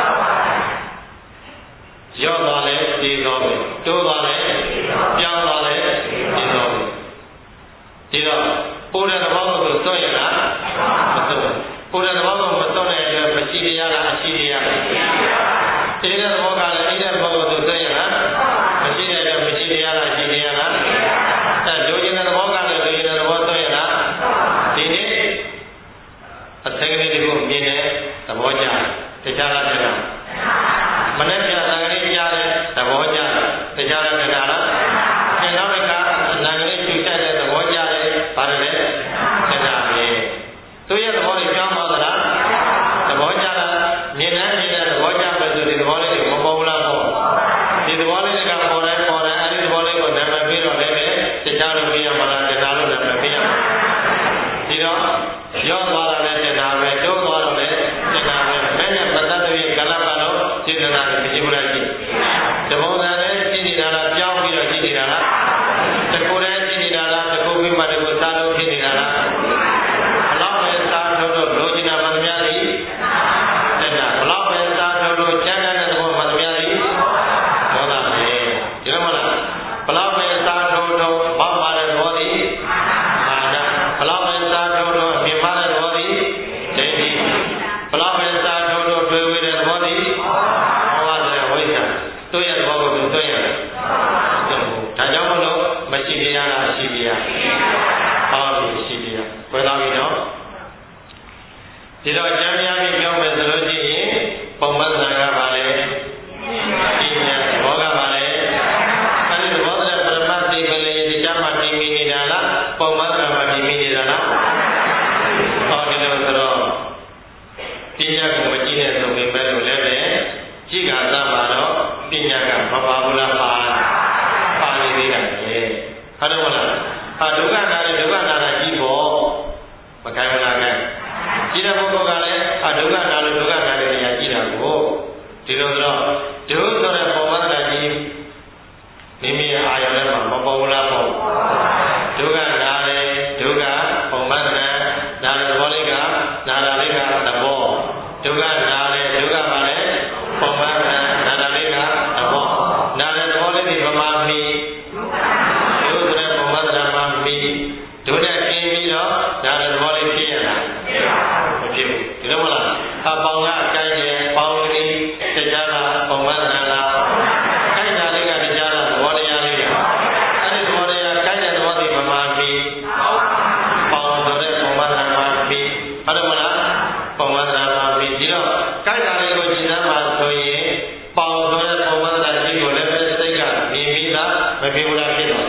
ရော့သွားလဲဒီတော့ပဲတိုးသွားလဲပြောင်းသွားလဲဒီတော့ပဲဒီတော့ပူတဲ့သဘောကိုစွန့်ရလားမစွန့်ပူတဲ့သဘောကိုမစွန့်တဲ့အတွက်မရှိတရားလားအရှိတရားလားအေးတဲ့သဘောကလည်းအေးတဲ့သဘောကိုစွန့်ရလားမရှိတဲ့အတွက်မရှိတရားလားရှိတရားလားလိုချင်တဲ့သဘောကလည်းလိုချင်တဲ့သဘောစွန့်ရလားဒီနေ့အသက်ကလေးတွေကိုမြင်တဲ့သဘောကြတရားလားတရားမနေ့ကသံဃာလေးကြားတဲ့သဘောကြတရားလားတရားလားနောက်တစ်ခါအနာကလေးကျူတက်တဲ့သဘောကြတယ်ပါတယ်လေတရားပဲသူရဲ့သဘောလေးကြောင်းပါသလားသဘောကြတာမြင်တဲ့သဘောကြပဲဆိုဒီသဘောလေးကိုမပေါ်ဘူးလားပေါ့ဒီသဘောလေးကပေါ်တယ်အဲ့ဒီသဘောလေးကိုနာမည်ပြီးတော့လည်းတရားလို့ပြရမှာလားတရားလို့နာမည်ပြရမှာဒီတော့ရော့သွားတာလည်းတရားပဲတိုးသွားတော့လည်းတရားပဲမဲ့နဲ့ပတ်သက်တဲ့ကလပ်ပါတော့စေတနာနဲ့မရှိဘူးလားရှိတဘုံတန်လည်းရှိနေတာလားပြောင်းပြီးတော့ရှိနေတာလားတကူလည်းရှိနေတာလားတကူပြီးမှတကူစားလို့ဖြစ်နေတာလားဘလောက်ပဲစားထုတ်လို့လိုချင်တာမှသမျှသည်တရားဘလောက်ပဲစားထုတ်လို့ကျန်တဲ့သဘောမှသမျှသည်ဒေါသပဲဒီလိုမလားဘလောက်ပဲစားထုတ်လို့ဘောက်ပါတဲ့သဘောသည်မာနဘလောက်ပဲစားထုတ်လို့မြင်ပါတဲ့သဘောသည်ဒိဋ္ဌိဘလောက်ပဲစားထုတ်လို့တွေ့ဝေတဲ့သဘောသည်ဝါဒဝိဇ္ဇာတို့ရဲ့သဘောကိုတွေ့ရတယ်ဒါကြောင့်မလို့မရှိတရားလားရှိတရားဟောပြီရှိတရားဘယ်လောက်ပြီတော့ဒီတော့ကျမ်းများပြီးပြောမယ်ဆိုလို့ရှိရင်ပုံမှန်သဏ္ဍာန်ကပါလေဒီညာဘောကပါလေအဲဒီသဘောတဲ့ပရမတ်တိကလေးဒီကျမ်းမှာတည်မိနေတာလားပုံမှန်သဏ္ဍာန်မှာတည်မိနေတာလားဟောဒီလိုဆိုတော့ပညာကိုမကြည့်တဲ့ဆိုပေမဲ့လို့လည်းပဲကြည့်ကသာမှာတော့ပညာကမပါဘူးလားပါနေသေးတာလေဟုတ်တယ်မလားဒုက္ခနာတဲ့ဒုက္ခနာတာကြီးပေါ့မခိုင်းမလားခိုင်းကြည့်တဲ့ပုဂ္ဂိုလ်ကလည်းဒုက္ခနာလို့ဒုက္ခနာတဲ့နေရာကြည့်တာကိုဒီလိုဆိုတော့ဒုဆိုတဲ့ပုံမှန်တရားကြီးမိမိရဲ့အာရုံထဲမှာမပေါ်ဘူးလားပေါ့ဒုက္ခနာတယ်ဒုက္ခပုံမှန်တရားနာတဲ့သဘောလေးကနာတာလေးကသဘောဒုက္ခနာတယ်ဒုက္ခပါလေပုံမှန်တရားနာတာလေးကသဘောနာတဲ့သဘောလေးဒီဗမာမီဒုတဲ့ပုံမှန်တရားမှာမီဒုနဲ့ကျင်းပြီးတော့နာတဲ့သဘောလေးဖြစ်ရလားမဖြစ်ဘူးဒီလိုမလားပေါင်ကအကိုင်းရဲ့ပေါင်လေးတရားလားပုံမှန်တရားလားကိုင်းတာလေးကတရားလားသဘောတရားလေးကအဲ့ဒီသဘောတရားကိုင်းတဲ့သဘောဒီဗမာမီပေါင်ဆိုတဲ့ပုံမှန်တရားမှာမီဟုတ်တယ်မလားပုံမှန်တရားမှာမီဒီတော့ကိုင်းတာလေးကိုကြည်စမ်းပါဆိုရင်ပေါင်ဆိုတဲ့ပုံမှန်တရားကြီးကိုလည်းပဲစိတ်ကမြင်ပြီးသားမဖြစ်ဘူးလားဖြစ်တော့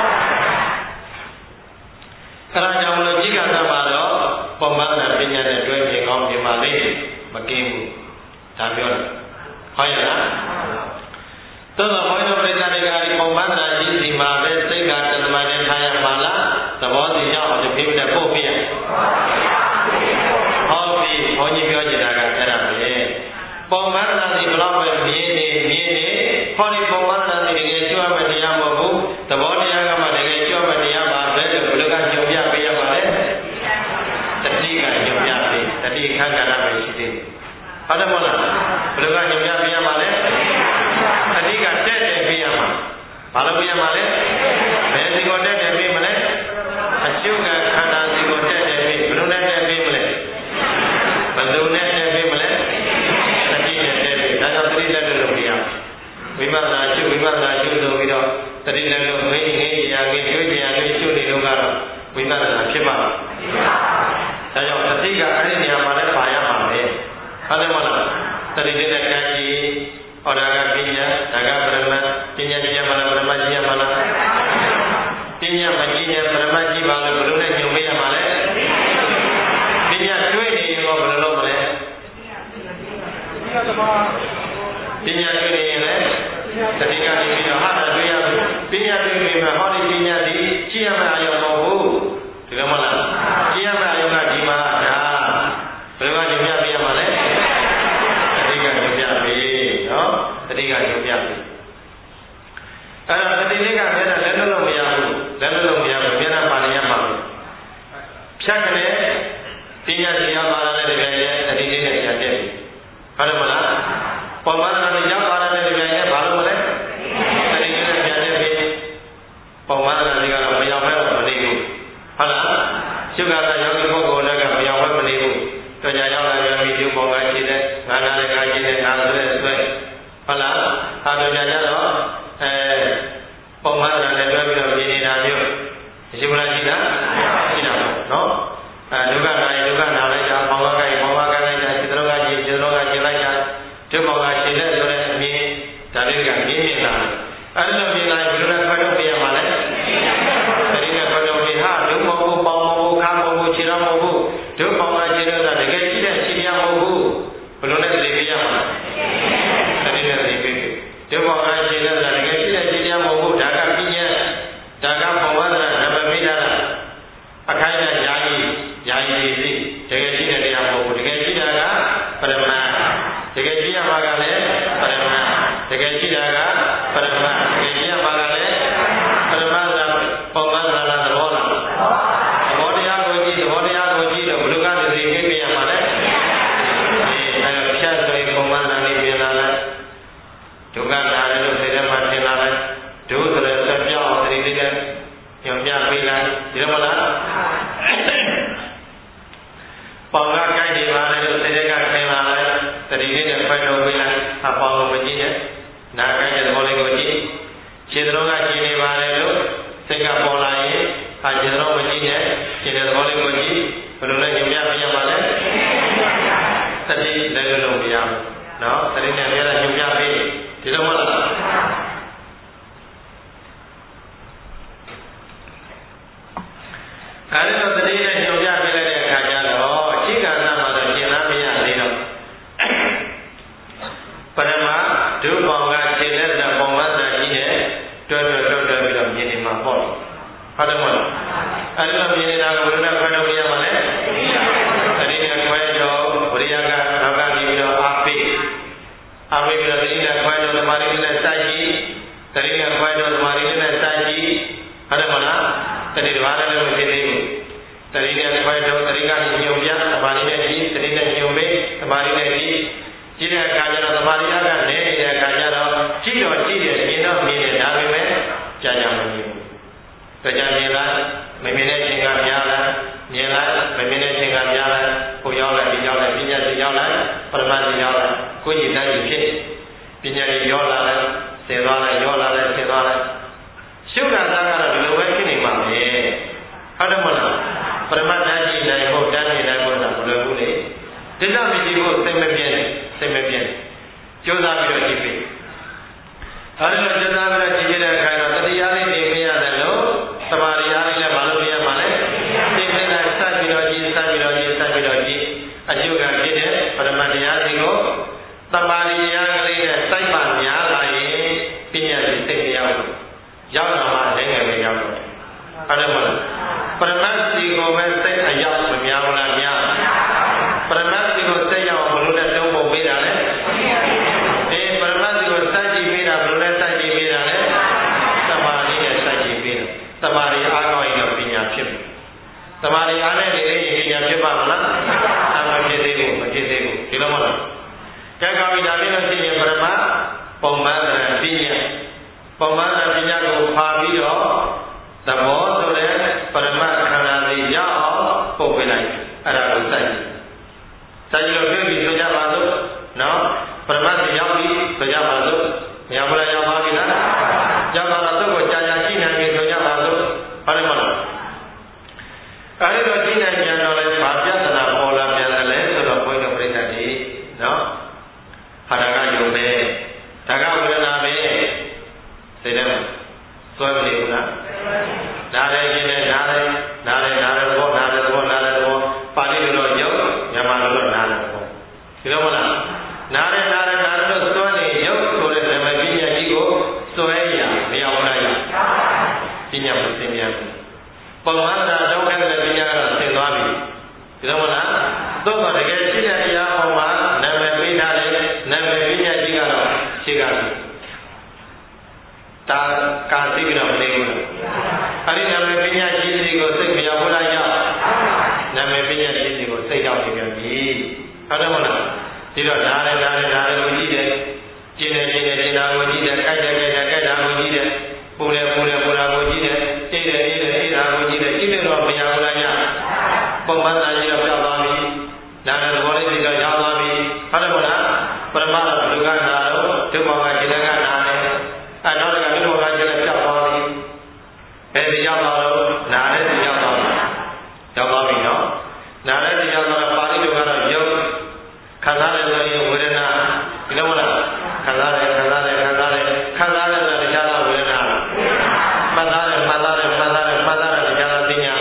ခရကြောင့်လို့ကြည့်ကတတ်ပါတော့ပုံမှန်တဲ့ပညာနဲ့တွဲမြင်ကောင်းမြင်ပါလိမ့်မကင်းဘူးဒါပြောတယ်ဟုတ်ရဲ့လားသို့သောဘုန်းကြီးတို့ပြိဿတွေကဒီပုံမှန်တဲ့ကြီးစီမှာပဲစိတ်ကတသမနဲ့ထားရပါလားသဘောတည်ရအောင်ဒီပြိဿနဲ့ပို့ပြရဟုတ်ပြီဘုန်းကြီးပြောချင်တာကအဲ့ဒါပဲပုံမှန်တဲ့ဒီဘလောက်ပဲမြင်နေဟောဒီပုံမှန်တဲ့တကယ်ကျွမ်းမဲ့တရားမဟုတ်ဘူးသဘောတရားကမှတကယ်ကျွမ်းမဲ့တရားပါပဲလို့ဘယ်လိုကညွှန်ပြပေးရပါလဲတတိကညွှန်ပြပေးတတိခန္ဓာပဲရှိသေးတယ်ဟုတ်တယ်မဟုတ်လားဘယ်လိုကညပြပြရမှာလဲတတိကတက်တယ်ပြရမှာဘာလို့ပြရမှာလဲဘယ်စီကိုတက်တယ်ပြမလဲအရှုကခန္ဓာစီကိုတက်တယ်ပြဘယ်လိုနဲ့တက်ပြမလဲဘယ်လိုနဲ့တက်ပြမလဲတတိနဲ့တက်ပြဒါကြောင့်တတိလက်လို့ပြရဝိပဿနာရှုဆိုပြီးတော့တတိလက်လို့မင်းငင်းရာငင်းကျွေးကြရာငင်းရှုနေတော့ကတော့ဝိပဿနာဖြစ်ပါလားဒါကြောင့်တတိကအဲ့ဒီနေရာမှာလည်းပါရမှာပဲဟုတ်တယ်မဟုတ်လားတတိတဲ့ကံကြီးဩဒါကပညာဒါကပရမတ်ပညာကြီးရမလားပရမတ်ကြီးရမလားပညာမကြီးရပရမတ်ကြီးပါလို့ဘယ်လိုနဲ့ညွှန်ပေးရမှာလဲပညာတွေ့နေရင်တော့ဘယ်လိုလုပ်မလဲပညာတွေ့နေရင်လည်းတတိကနေပြီးတော့ဟာတွေ့ရပညာတွေ့နေမှာဟောဒီပညာဒီကြည့်ရမှာရောမဟုတ်ဘူးဒီကမလားကြည့်ရမှာရောကဒီမှာဒါဘယ်လိုကညွှန်ပြပေးရမှာလဲတတိကညွှန်ပြပေးနော်တတိကညွှန်ပြပေးအဲ့တော့တတိလေးကမျက်နှာလက်လို့မရဘူးလက်လို့မရဘူးမျက်နှာပါနေရမှာဖြတ်ကနေပညာတရားပါလာတဲ့တကယ်ရဲ့တတိလေးနဲ့ပြန်ပြည့်ဟုတ်တယ်မလားပေါ်မှာလည်းရောက်ပါလာတဲ့တကယ်ရဲ့ဘာလို့မလဲတတိလေးနဲ့ပြန်ပြည့်ပေါ်မှာလည်းကတော့မရောက်ပဲမနေဘူးဟုတ်လားရှုခါကယောဂီပုဂ္ဂိုလ်တွေကမရောက်ပဲမနေဘူးတော့ကြာရောက်လာရင်မိကျုပ်ပေါ်ကရှိတဲ့ငါးနားလည်းကရှိတဲ့ငါးဆွဲဟုတ်လားဟာတော့ကြာကြတော့ပုံမှန်လည်းတွဲပြီးတော့ပြနေတာမျိုးရှိမလားရှိတာရှိတာပေါ့နော်ဒုက္ခနာရင်ဒုက္ခနာလိုက်တာဘောင်ကကိုင်ဘောင်ကကိုင်လိုက်တာစိတ္တရောကကြည့်စိတ္တရောကကြည့်လိုက်တာဒုက္ခကရှိတဲ့ဆိုတဲ့အမြင်ဒါလေးကမြင်မြင်လာအဲ့လိုမြင်လာရင်ဘယ်လိုလဲခွဲထုတ်ပြရမှာလဲဒီနေ့ခွဲထုတ်ပြီးဟာဒုက္ခမဟုတ်ပေါင်းမဟုတ်ခါမဟုတ်ခြေတော်မဟုတ်ဒုက္ခကခြေတော်ကတကယ်ရှိတဲ့ခြေတရားမဟုတ်ဘူးဘယ်လိုလဲသိပြရမှာလဲဒီနေ့သိပြီဒုက္ခကခြေတော်ကတကယ်ရှိတဲ့ခြေတရားမဟုတ်ဘူးဒါကပြည့်ရဲ့ဒါကဘဝဒနာဓမ္မမိတာအခိုင်အမာယာယီစီတကယ်ရှိတဲ့တရားမဟုတ်ဘူးတကယ်ရှိတာကပရမတ်တကယ်ရှိရမှာကလည်းပရမတ်တကယ်ရှိတာကပရမတ်တကယ်ရှိရမှာကလည်းပရမတ်လားပုံမှန်လားသဘောလားသဘောတရားကိုကြည့်တော့ဘယ်လိုကနေသိပေးပြရမှာလဲအဲ့တော့ဖြတ်ဆိုရင်ပုံမှန်လားနေပြန်လာလဲဒုက္ခနာတယ်လို့သိတယ်မှထင်လာလဲဒုဆိုတဲ့ဆက်ပြောင်းသတိလေးနဲ့ညွှန်ပြပေးလိုက်ဒီလိုမလားပေါင်ကကိုက်နေပါလေလို့စိတ်ကထင်လာလဲတတိလေးနဲ့ဖွင့်လို့ပေးလိုက်အပေါင်ကိုမကြည့်နဲ့နာကိုက်တဲ့သဘောလေးကိုကြည့်ခြေတော်ကကြည့်နေပါလေလို့စိတ်ကပေါ်လာရင်ဟာခြေတော်မကြည့်နဲ့ခြေတဲ့သဘောလေးကိုကြည့်ဘယ်လိုလဲညွှန်ပြပေးရမှာလဲတတိလည်းလို့မရဘူးနော်တတိနဲ့လည်းညွှန်ပြပေးဒီလိုမဟုတ်လားအဲဒီတော့တတိနဲ့ညွှန်ပြပေးလိုက်တဲ့အခါကျတော့အရှိကနာမှာတော့ကျင်လာမရသေးတော့ပရမဒုဘောင်ကခြေလက်တဲ့ပုံမှန်သာကြီးနဲ့တွဲပြီးတော့မြင်နေမှာပေါ့ဟုတ်တယ်မဟုတ်လားအဲဒီတော့မြင်နေတာကိုဘယ်လိုခွဲထုတ်ပြရမှာလဲတတိနဲ့ခွဲတော့ဝိရိယကတော့ကနေပြီးတော့အားပေးပြီးတော့တတိနဲ့ခွဲတော့သမာဓိနဲ့စိုက်ကြည့်တတိနဲ့ခွဲတော့သမာဓိနဲ့စိုက်ကြည့်ဟုတ်တယ်မလားတတိဘာလည်းမဖြစ်သေးဘူးတတိနဲ့ခွဲတော့တတိကနေညုံပြသမာဓိနဲ့ကြည့်တတိနဲ့ညုံမေးသမာဓိနဲ့ကြည့်တဲ့အခါကျတော့သမာဓိအားကနေနေတဲ့အခါကျတော့ကြည့်တော့ကြည့်တယ်မြင်တော့မြင်တယ်ဒါပေမဲ့ကြာကြာမမြင်ဘူး။ကြာမြင်လိုက်မမြင်တဲ့ချိန်ကများလိုက်မြင်လိုက်မမြင်တဲ့ချိန်ကများလိုက်ကိုရောက်လိုက်ဒီရောက်လိုက်ပညာစီရောက်လိုက်ပရမတ်စီရောက်လိုက်ကိုကြည့်တိုင်းဖြစ်ပညာကြီးရောက်လာလိုက်ဆင်သွားလိုက်ရောက်လာလိုက်ဆင်သွားလိုက်ရှုတာကတော့ဒီလိုပဲဖြစ်နေမှာပဲဟုတ်တယ်မဟုတ်လားပရမတ်တန်းကြည့်နိုင်ဖို့တန်းနေနိုင်ဖို့တော့မလွယ်ဘူးလေဒီတော့မြည်ဖို့စိတ်မပြည့်ကြိုးစားပြီးတော့ကြည့်ပြီအဲဒီလိုကြိုးစားပြီးတော့ကြည့်တဲ့အခါတော့တရားလေးနေမရတယ်လို့သမာဓိအားလေးလည်းမလုပ်ပြရမှာလေသိတဲ့ကစပြီးတော့ကြည့်အကျုပ်ကဖြစ်တဲ့ပရမတ်တရားစီကိုသမာဓိတရားကလေးနဲ့စိုက်ပါများလာရင်ပညာရှိသိတဲ့ရောက်လာမှလည်းငယ်ပဲရောက်တော့ဟုတ်တယ်မဟုတ်လားပရမတ်စီကိုပဲစိတ်အရောက်မများဘူးလားများပရမတ်စီကိုစိတ်ရောက်ဘလို့လဲတုံးပုံပေးတာလဲပရမတ်စီကိုစိုက်ကြည့်ပေးတာဘလို့လဲစိုက်ကြည့်ပေးတာလဲသမာဓိနဲ့စိုက်ကြည့်ပေးတာသမာဓိအားကောင်းရင်တော့ပညာဖြစ်ပြီသမာဓိအားနဲ့နေရင်ပညာဖြစ်ပါမလားအမှန်ဖြစ်ဒါပြီးလို့ရှိရင်ပရမပုံမှန်တဲ့ပညာပုံမှန်တဲ့ပညာကိုဖာပြီးတော့သဘောဆိုတဲ့ပရမခန္ဓာလေးရအောင်ပုတ်ပေးလိုက်အဲ့ဒါကိုစိုက်လို့တွေ့ပြီဆိုကြပါစို့နော်ပရမတ်ရောက်ပြီဆိုကြပါစို့မရောက်ဘူးလားရောက်ပါပြီလားရောက်ပါတော့သူ့ကိုကြာကြာရှိနေပြီဆိုကြပါစို့ဟုတ်တယ်မလားအဲဒီတော့ရှိနေပြန်တော့လေဘာပြဿနာပေါ်လာပြန်တယ်လဲဆိုတော့ဘုန်းကြီးတို့ပြိဿတွေနော်ဟာဒါကယုံပဲဒါကဝေဒနာပဲသိတယ်မလားစွဲမနေဘူးလားနားတယ်ရှင်းတယ်နားတယ်ဘောနားတယ်ဘောပါဠိလိုတော့ယုံမြန်မာလိုတော့နားတယ်ဘောဒီလိုမလားနားတယ်တော့စွဲနေယုံဆိုတဲ့ဓမ္မပညာကြီးကိုစွဲရမရောက်ဘူးလားပညာမသိမြန်ဘူးပုံမှန်တာတော့ခဲ့တဲ့ပညာကတော့သင်သွားပြီဒီလိုမလားသို့တော့တကယ်ရှိတဲ့တရားဟောမှာနာမည်ပေးထားတဲ့နာမည်ပညာကြီးကတော့ရှိကပြီတာကာသိပြီးတော့မနေဘူးအဲဒီနာမည်ပညာကြီးတွေကိုစိတ်မရောက်ဘူးလားရောက်နာမည်ပညာကြီးတွေကိုစိတ်ရောက်နေပြန်ပြီဟုတ်တယ်မလားဒီတော့နားတယ်ကိုကြည့်တယ်ကျင်းတယ်ကိုကြည့်တယ်ကြိုက်တယ်ကိုကြည့်တယ်ပူတယ်ကိုကြည့်တယ်အေးတယ်ကိုကြည့်တယ်ကြည့်တယ်တော့မရဘူးလားညပုံမှန်သားကြီးတော့ပြောက်သွားပြီနားတဲ့သဘောလေးတွေတော့ရောက်သွားပြီဟုတ်တယ်မလားပရမတ်ဒုက္ခနာတော့ဒုက္ခကจิตကနာတယ်အဲနောက်တစ်ခါဒုက္ခကจิตပြောက်သွားပြီအဲဒီရောက်တော့နားတဲ့ရောက်သွားပြီနော်နားတဲ့ရောက်တော့ပါဠိလိုကတော့ယုတ်ခံစားတယ်ဆိုရင်ဝေဒနာဒီလိုမလားခံစားတယ်ဆိုတော့တရားတော်ဝေဒနာမှတ်သားတယ်တရားတော်ပညာသိတယ်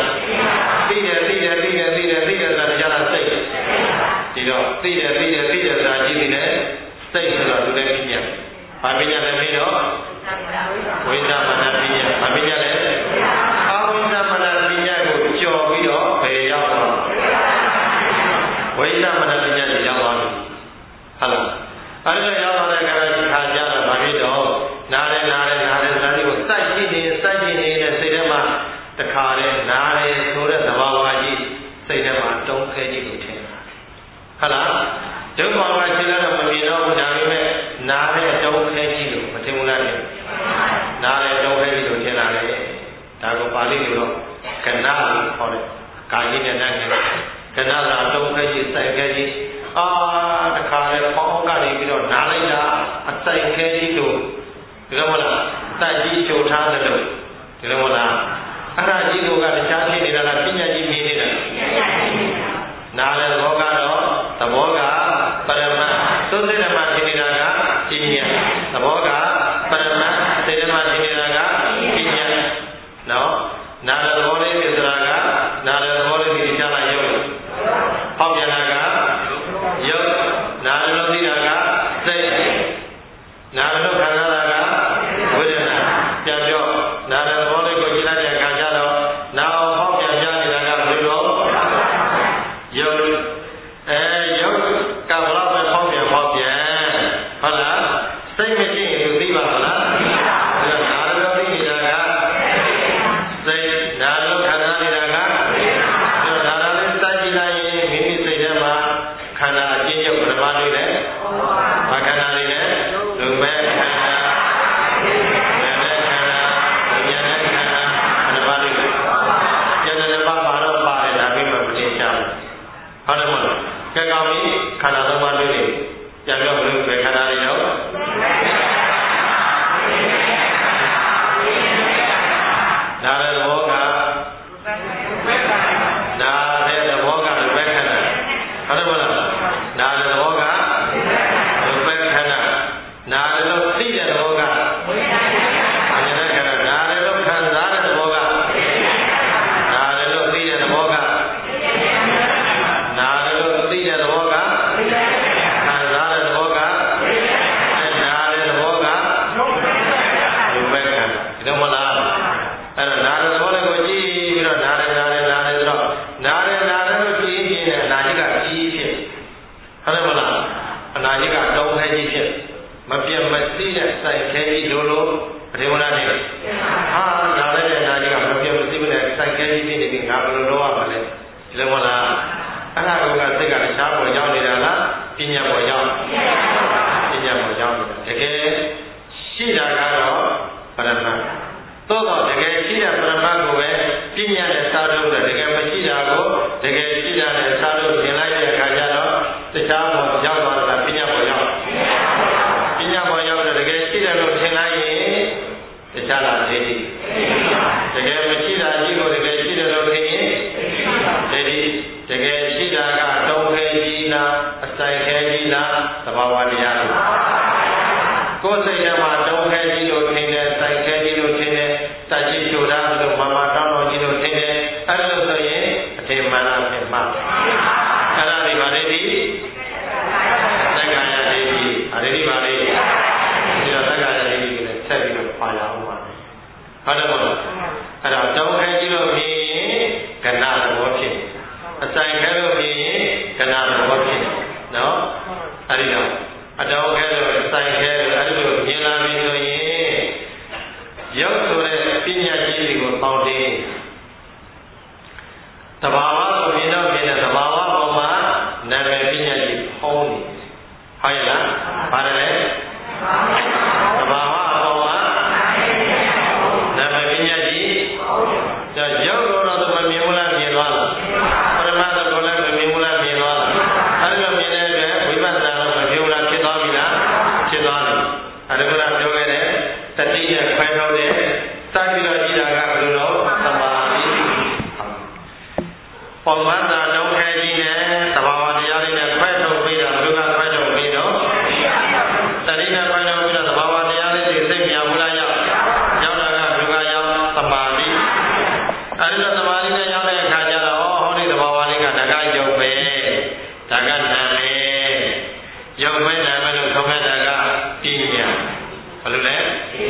ဆိုတာတရားတော်စိတ်ဒီတော့သိတယ်ဆိုတာကြည့်နေတယ်စိတ်ဆိုတော့သူလည်းပညာဘာပညာလဲပြီးတော့ဝိသမာနပညာဘာပညာလဲအဝိသမာနပညာကိုကျော်ပြီးတော့ဘယ်ရောက်တော့ဝိသမနပညာကိုရောက်သွားပြီဟုတ်လားအဲဒီလိုရောက်သွားတဲ့ခါကျတော့ဘာဖြစ်တော့နားတယ်ဆိုတာဒီကိုစိုက်ကြည့်နေတဲ့စိတ်ထဲမှာတခါတည်းနားတယ်ဆိုတဲ့သဘာဝကြီးစိတ်ထဲမှာတုံးခဲကြီးကိုထင်တာဟုတ်လားဒုက္ခမှာရှိတော့မမြင်တော့ဘူးဒါပေမဲ့နားတဲ့တုံးခဲကြီးလို့မထင်ဘူးလားနားတဲ့တုံးခဲကြီးလို့ထင်လာတယ်ဒါကိုပါဠိလိုတော့ကဏ္ဍလို့ခေါ်တယ်ကာယနဲ့နာနဲ့ကဏ္ဍလာတုံးခဲကြီးစိုက်ခဲကြီးတခါလေပေါင်းကနေပြီးတော့နားလိုက်တာအစိုက်ခဲကြီးလို့ဒီလိုမလားတိုက်ကြီးချိုထားတယ်လို့ဒီလိုမလားအဲ့ဒါကြီးတို့ကတခြားဖြစ်နေတာလားပညာကြီးမြင်နေတာနားတဲ့သဘောကတော့သဘောကပရမတ်သုသေဓမ္မဖြစ်နေတာကပညာသဘောကပရမတ်သေဓမ္မဖြစ်နေတာကပညာနော်နားတဲ့သဘောလေးဖြစ်ဆိုတာကနားတဲ့သဘောလေးဖြစ်ချလိုက်ရုပ်ဟောက်ပြန်တာကရုပ်နားလို့သိတာကစိတ်နားလို့ခံရတာကဝေဒနာပြန်ပြောနားတဲ့သဘောလေးကိုကြည့်လိုက်တဲ့အခါကျတော့နားအောင်ဟောက်ပြန်ပြနေတာကဘယ်လိုရုပ်ရုပ်ကဘလောက်ပဲဟောက်ပြန်ဟုတ်လားစိတ်မရှိရင်သူသိပါမလားနားလို့သိနေတာကစိတ်နားလို့ခံရနေတာကနားလေးစိုက်ကြည့်လိုက်ရင်မိမိစိတ်ထဲမှာခန္ဓာအချင်းချုပ်ပထမလေးနဲ့ဘာခန္ဓာလေးနဲ့ဒုမဲ့ခန္ဓာကဲကောင်းပြီခန္ဓာသုံးပါးလေးပြန်ပြောလို့ပဲခန္ဓာလေးရောနားတဲ့သဘောကနားတဲ့သဘောကဘယ်ခန္ဓာဟုတ်တယ်မလားနားတဲ့သဘောကဘယ်ခန္ဓာနားတယ်လို့သိတဲ့သဘောကနားတယ်လို့ခံစားတဲ့သဘောကနားတယ်လို့သိတဲ့သဘောကနားတယ်လို့သိတဲ့သဘောကခံစားတဲ့သဘောကနားတဲ့သဘောကဘယ်ခန္ဓာဒီတော့မလားအဲ့တော့နားတဲ့သဘောလေးကိုကြည့်ပြီးတော့နားတယ်ဆိုတော့နားတယ်လို့ကြည့်ရင်အနာကြီးကကြီးဖြစ်ဟုတ်တယ်မလားအနာကြီးကတုံးခဲကြီးဖြစ်မပြတ်မသိတဲ့စိုက်ခဲကြီးလိုပထမလားနေဟာနားတဲ့နားကြီးကမပြတ်မသိတဲ့စိုက်ခဲကြီးဖြစ်နေပြီငါဘယ်လိုလုပ်ရမလဲဒီလိုမလားအဲ့ဒါကစိတ်ကတခြားပေါ်ရောက်နေတာလားပညာပေါ်ရောက်တကယ်ရှိတာကတော့ပရမတ်သို့တော့တကယ်ရှိတဲ့ပရမတ်ကိုပဲပညာနဲ့စားလို့တကယ်မရှိတာကိုတကယ်ရှိတာနဲ့စားလို့မြင်လိုက်တဲ့အခါကျတော့တခြားဘောရောက်သွားတာပညာဘောရောက်ပညာဘောရောက်တော့တကယ်ရှိတယ်လို့ထင်လိုက်ရင်တခြားလားဒိဋ္ဌိတကယ်မရှိတာကြီးကိုတကယ်ရှိတယ်လို့ထင်ရင်ဒိဋ္ဌိတကယ်ရှိတာကတုံးခဲကြီးလားအဆိုင်ခဲကြီးလားသဘာဝတရားလားကိုယ်စိတ်ထဲမှာတုံးခဲကြီးလို့ထင်တယ်ဆိုင်ခဲကြီးလို့ထင်တယ်တတ်ကြီးချိုတာလို့မမတောင်းတော်ကြီးလို့ထင်တယ်အဲ့လိုဆိုရင်အထေမှန်လားဖြစ်မှာအဲ့ဒါဒီပါလေဒီသက္ကာယဒိဋ္ဌိအရိဒီပါလေဒီတော့သက္ကာယဒိဋ္ဌိကိုလည်းဆက်ပြီးတော့ပါရအောင်ပါဟုတ်တယ်မဟုတ်လားအဲ့တော့တုံးခဲကြီးလို့မြင်ရင်ကဏ္ဍသဘောဖြစ်အဆိုင်ခဲလို့မြင်ရင်ကဏ္ဍသဘောဖြစ်နော်အဲ့ဒီတော့အတောင်းခဲလို့ဆိုင်ခဲလို့အဲ့ဒီလိုမြင်လာပြီဆိုရင်ရုပ်ဆိုတဲ့ပညာကြီးတွေကိုပေါင်းတင်သဘာဝကိုမြင်တော့မြင်တဲ့သဘာဝပေါ်မှာနာမည်ပညာကြီးဖုံးနေဟုတ်ရဲ့လားပါတယ်လေသဘာဝပေါ်မှာနာမည်ပညာကြီးရုပ်လို့တော့မမြင်ဘူးလားမြင်သွားလားပရမတ်ကိုလည်းမမြင်ဘူးလားမြင်သွားလားအဲ့လိုမြင်တဲ့အတွက်ဝိပဿနာတော့မပြောလားဖြစ်သွားပြီလားဖြစ်သွားတယ်အဲ့ဒါကပြောခဲ့တဲ့တတိယခွဲထုတ်တဲ့စပြီးတော့ကြည့်တာကဘယ်လိုတော့သမာဓိပုံမှန်သာတုံးခဲကြီးနဲ့သဘာဝတရားလေးနဲ့ခွဲထုတ်ပြီးတော့ဘယ်လိုကခွဲထုတ်ပြီးတော့တတိယခွဲထုတ်ပြီးတော့သဘာဝတရားလေးတွေသိမြင်ဘူးလားရောက်တာကဘယ်လိုကရောက်သမာဓိအဲ့ဒီတော့သမာဓိနဲ့ရောက်တဲ့အခါကျတော့ဟောဒီသဘာဝလေးကဒါကယုတ်ပဲဒါကနာမည်ယုတ်ပဲနာမည်လို့ခေါ်ခဲ့တာကပညာဘယ်လိုလဲ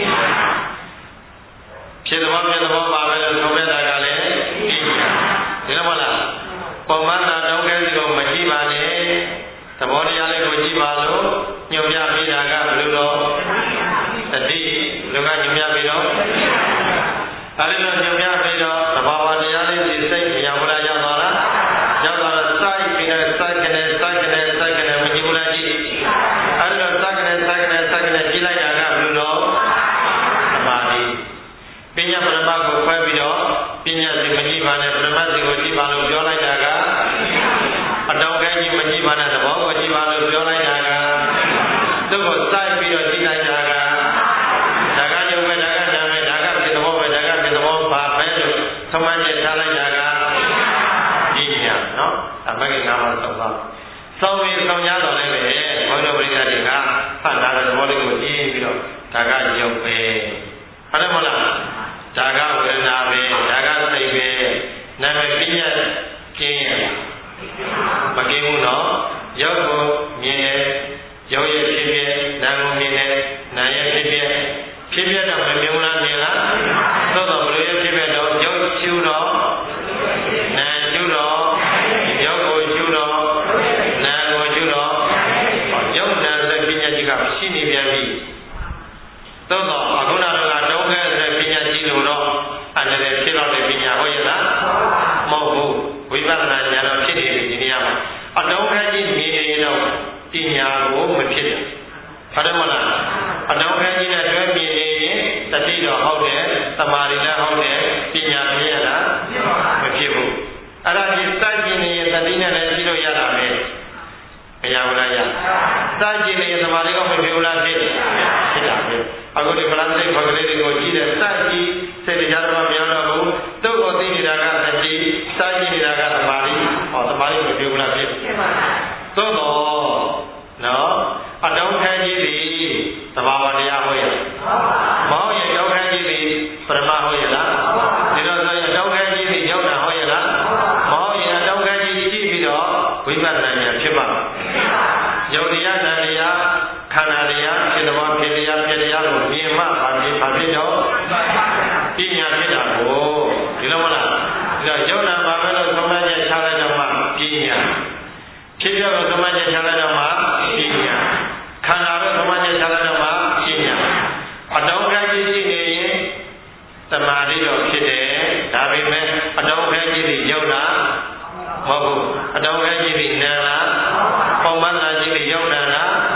ဖြစ်သဘောပါပဲလို့ခေါ်ခဲ့တာကလည်းပညာဒီလိုမလားပုံမှန်သာတုံးခဲစီကိုမကြည့်ပါနဲ့သဘောတရားလေးကိုကြည့်ပါလို့ညွှန်ပြပေးတာကဘယ်လိုတော့တတိလူကညွှန်ပြပြီးတော့အဲဒီလိုညွှန်ပြပြီးတော့သဘာဝတရားလေးဒီစိတ်မရောက်လားရောက်သွားလားရောက်သွားတော့စိုက်ပြီးတော့စိုက်ကနေမကြည့်ဘူးလားကြည့်အဲဒီလိုစိုက်ကနေကြည့်လိုက်တာကဘယ်လိုတော့သမာဓိပညာပရမတ်ကိုခွဲပြီးတော့ပညာစီမကြည့်ပါနဲ့ပရမတ်စီကိုကြည့်ပါလို့ပြောလိုက်တာကအတောင်ခဲကြီးမကြည့်ပါနဲ့သဘောကိုကြည့်ပါလို့ပြောလိုက်တာကသူ့ကိုစိုက်ပြီးတော့ကြည့်လိုက်တာကဒါကယုံပဲဒါကနာမည်ဒါကဖြစ်သဘောပဲဒါကဖြစ်သဘောပါပဲလို့သမန်နဲ့ထားလိုက်တာကပညာနော်အမဂ္ဂင်နာမသုံးပါစောင်းပြီးဆောင်ရတော့လည်းပဲဘုရားပရိသတ်တွေကဖတ်လာတဲ့သဘောလေးကိုကြည့်ပြီးတော့ဒါကယုံပဲဟုတ်တယ်မဟုတ်လားဒါကဝေဒနာပဲဒါကစိတ်ပဲနာမည်ပညာကျင်းရမကင်းဘူးနော်ရုပ်ကိုမြင်တယ်ရုပ်ရဲ့ဖြစ်ဖြစ်နာမ်ကိုမြင်တယ်နာမ်ရဲ့ဖြစ်ဖြစ်တော့မမြင်ဘူးလားမြင်လားသို့တော့ဘယ်လိုရဲ့ဖြစ်ဖြစ်တော့ရုပ်ရှုတော့နာမ်ရှုတော့ရုပ်ကိုရှုတော့နာမ်ကိုရှုတော့ရုပ်နာမ်တဲ့ပညာကြီးကရှိနေပြန်ပြီသို့တော့အခုနကတော့တုံးခဲတဲ့ပညာကြီးလို့တော့အဲ့ဒါဖြစ်တော့တဲ့ပညာဟုတ်ရဲ့လားမဟုတ်ဘူးဝိပဿနာဉာဏ်တော့ဖြစ်နေပြီဒီနေရာမှာအတုံးခဲကြီးမြင်နေတော့ပညာကိုမဖြစ်ဘူးဟုတ်တယ်မလားအတုံးခဲကြီးနဲ့တွဲမြင်နေရင်တတိတော့ဟုတ်တယ်သမာဓိလည်းဟုတ်တယ်ပညာဖြစ်ရလားမဖြစ်ဘူးအဲ့ဒါကြီးစိုက်ကြည့်နေရင်တတိနဲ့လည်းကြည့်လို့ရတာပဲမရဘူးလားရစိုက်ကြည့်နေရင်သမာဓိကမဖြစ်ဘူးလားဖြစ်တာပဲအခုဒီဖလားစိတ်ခေါ်ကလေးတွေကိုကြည့်တယ်စိုက်ကြည့်စိတ်တရားတော်မပြောတော့ဘူးတုတ်ကိုသိနေတာကတတိစိုက်ကြည့်နေတာကသမာဓိဟောသမာဓိမဖြစ်ဘူးလားဖြစ်သို့တော့နော်အတုံးခဲကြီးပြီသဘာဝတရားဟုတ်ရဲ့မဟုတ်ရင်တုံးခဲကြီးပြီပရမဟုတ်ရဲ့လားဒီလိုဆိုရင်တုံးခဲကြီးပြီရောက်တာဟုတ်ရဲ့လားမဟုတ်ရင်တုံးခဲကြီးကြည့်ပြီးတော့ဝိပဿနာဉာဏ်ဖြစ်မှာယုတ်တရားဉာဏ်တရားခန္ဓာတရားဖြစ်တော်ဖြစ်တရားကိုမြင်မှဘာဖြစ်တော့ပညာဖြစ်တာကိုဒီလိုမလားဒီတော့ယုတ်နာဘာပဲလို့သုံးသပ်ချက်ချလိုက်တော့မှပညာဖြစ်ပြောလို့သုံးသပ်ချက်ချလိုက်တော့မှပညာခန္ဓာလို့သုံးသပ်ချက်ချလိုက်တော့မှပညာအတောင်းခဲကြီးရှိနေရင်သမာဓိတော့ဖြစ်တယ်ဒါပေမဲ့အတောင်းခဲကြီးတွေယုတ်နာမဟုတ်ဘူးအတောင်းခဲကြီးတွေနာလားပုံမှန်လားကြီးတွေယုတ်နာလား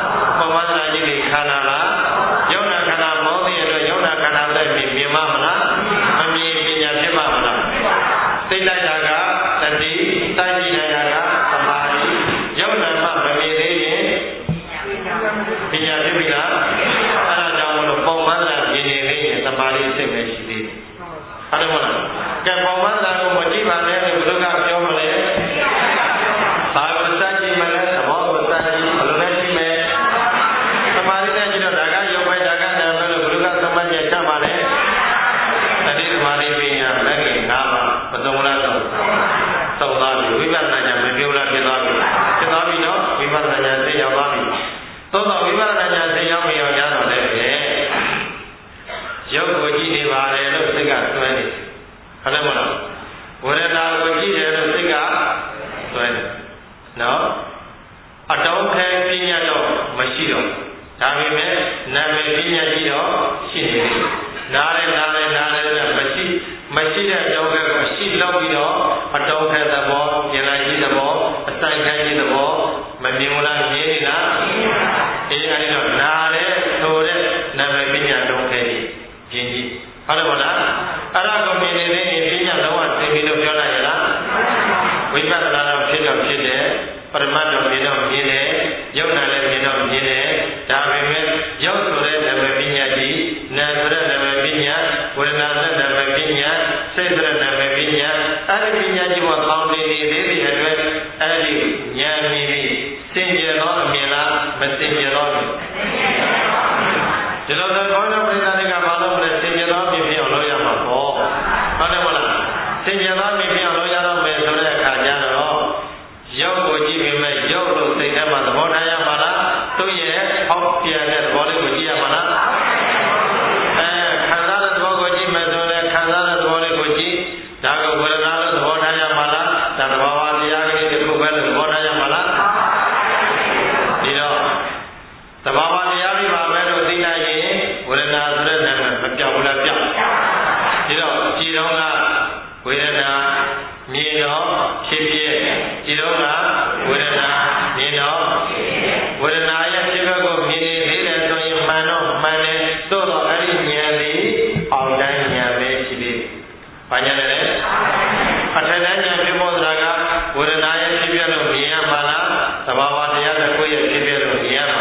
ပေါ်မနာကြီးတွေခန္ဓာလားယုံနာခန္ဓာမောသိရတော့ယုံနာခန္ဓာလည်းမြင်မမလားမမြင်ပညာဖြစ်မှာမလားသိလိုက်တာကတတိစိုက်ကြည့်လိုက်တာကသမာဓိယုံနာမှမမြင်သေးရင်ပညာဖြစ်ပြီလားအဲ့ဒါကြောင့်မလို့ပေါ်မနာမြင်နေသေးရင်သမာဓိစိတ်ပဲရှိသေးတယ်ဟုတ်တယ်မလားကဲပေါ်မနာကိုမကြည့်ပါနဲ့လို့ဘုရားကပြောမလဲဘာကိုစိုက်ကြည့်မလဲသဘောကိုစိုက်ကြည့်ဘယ်လိုလဲရှိမယ်သမာဓိနဲ့ကြည့်တော့ဒါကယုတ်ပဲဒါကနာပဲလို့ဘုရားကသမတ်ကျချပါလေတတိသမာဓိပညာလည်းငါးပါးပသုံးလားတော့သုံးသွားပြီဝိပဿနာဉာဏ်မပြောလားဖြစ်သွားပြီနော်ဝိပဿနာဉာဏ်သိရောက်သွားပြီသို့တော့ဝိပဿနာဉာဏ်သိရောက်မရောက်ရတော့လည်းပဲရုပ်ကိုကြည့်နေပါတယ်လို့စိတ်ကဆွဲနေဟုတ်တယ်မလားဝေဒနာကိုကြည့်တယ်လို့စိတ်ကဆွဲနေနော်အတောင်းခဲပညာတော့မရှိတော့ဒါပေမဲ့နာမည်ပညာကြည့်တော့ရှိနေတယ်နားလည်းမရှိတဲ့အကြောင်းကိုရှိလောက်ပြီးတော့အတောင်းခဲသဘောဉာဏ်ကြီးသဘောအဆိုင်ခဲကြီးသဘောမမြင်ဘူးလားမြင်နေလားအေးအဲဒီတော့နားလည်းဆိုတဲ့နာမည်ပညာတုံးခဲကြီးပြင်းကြီးဟုတ်တယ်မလားအဲ့ဒါကိုမြင်နေတဲ့ပညာလုံးဝသိပြီလို့ပြောလိုက်ရလားဝိပဿနာတော့ဖြစ်တော့ဖြစ်တယ်ပရမတ်တော့မြင်တော့မြင်တယ်ယုတ်နာလည်းမြင်တော့မြင်တယ်ဒါပေမဲ့ယုတ်ဆိုတဲ့နာမည်ပညာကြီးနာဆိုတဲ့နာမည်ပညာဝေဒနာဆိုတဲ့နာမည်ပညာစိတ်ဆိုတဲ့နာမည်ပညာအဲ့ဒီပညာကြီးကိုပေါင်းနေသေးတဲ့အတွက်အဲ့ဒီဉာဏ်မြင်ပြီးစင်ကြယ်သောအမြင်လားမစင်ကြယ်သောဒီလိုသောကောင်းတဲ့ပရိသတ်တွေကဘာလို့လဲစင်ကြယ်သောအမြင်ဖြစ်အောင်လုပ်ရမှာပေါ့ဟုတ်တယ်မလားစင်ကြယ်သောအမြင်ဖြစ်အောင်လုပ်ရတော့မယ်ဆိုတဲ့အခါကျတော့ရုပ်ကိုကြည့်ပြီးမဲ့ရုပ်လို့စိတ်ထဲမှာသဘောထားရမှာလားသူ့ရဲ့ဟောက်ပြန်တဲ့သဘောလေးကိုကြည့်ရမှာလားခံစားတဲ့သဘောကိုကြည့်မယ်ဆိုရင်ခံစားတဲ့သဘောလေးကိုကြည့်ဒါကဝေဒနာလို့သဘောထားရမှာလားဒါသဘာဝတရားကလေးတစ်ခုပဲလို့သဘောထားရမှာလားဒီတော့သဘာဝတရားပြီးပါမယ်လို့သိလိုက်ရင်ဝေဒနာဆိုတဲ့နာမည်မပြောက်ဘူးလားပြောက်ဒီတော့ကြည်တော့ကဝေဒနာမြင်တော့ဖြစ်ဖြစ်ကြည်တော့ကဝေဒနာမြင်တော့ဝေဒနာရဲ့ဖြစ်ဘက်ကိုမြင်နေသေးတယ်ဆိုရင်မှန်တော့မှန်တယ်သို့တော့အဲ့ဒီဉာဏ်လေးအောက်တိုင်းဉာဏ်ပဲရှိသေးတယ်။ဘာဉာဏ်လဲအထက်တိုင်းဉာဏ်ဖြစ်ဖို့ဆိုတာကဝေဒနာရဲ့ဖြစ်ဖြစ်လို့မြင်ရမှာလားသဘာဝတရားတစ်ခုရဲ့ဖြစ်ဖြစ်လို့မြင်ရမှာ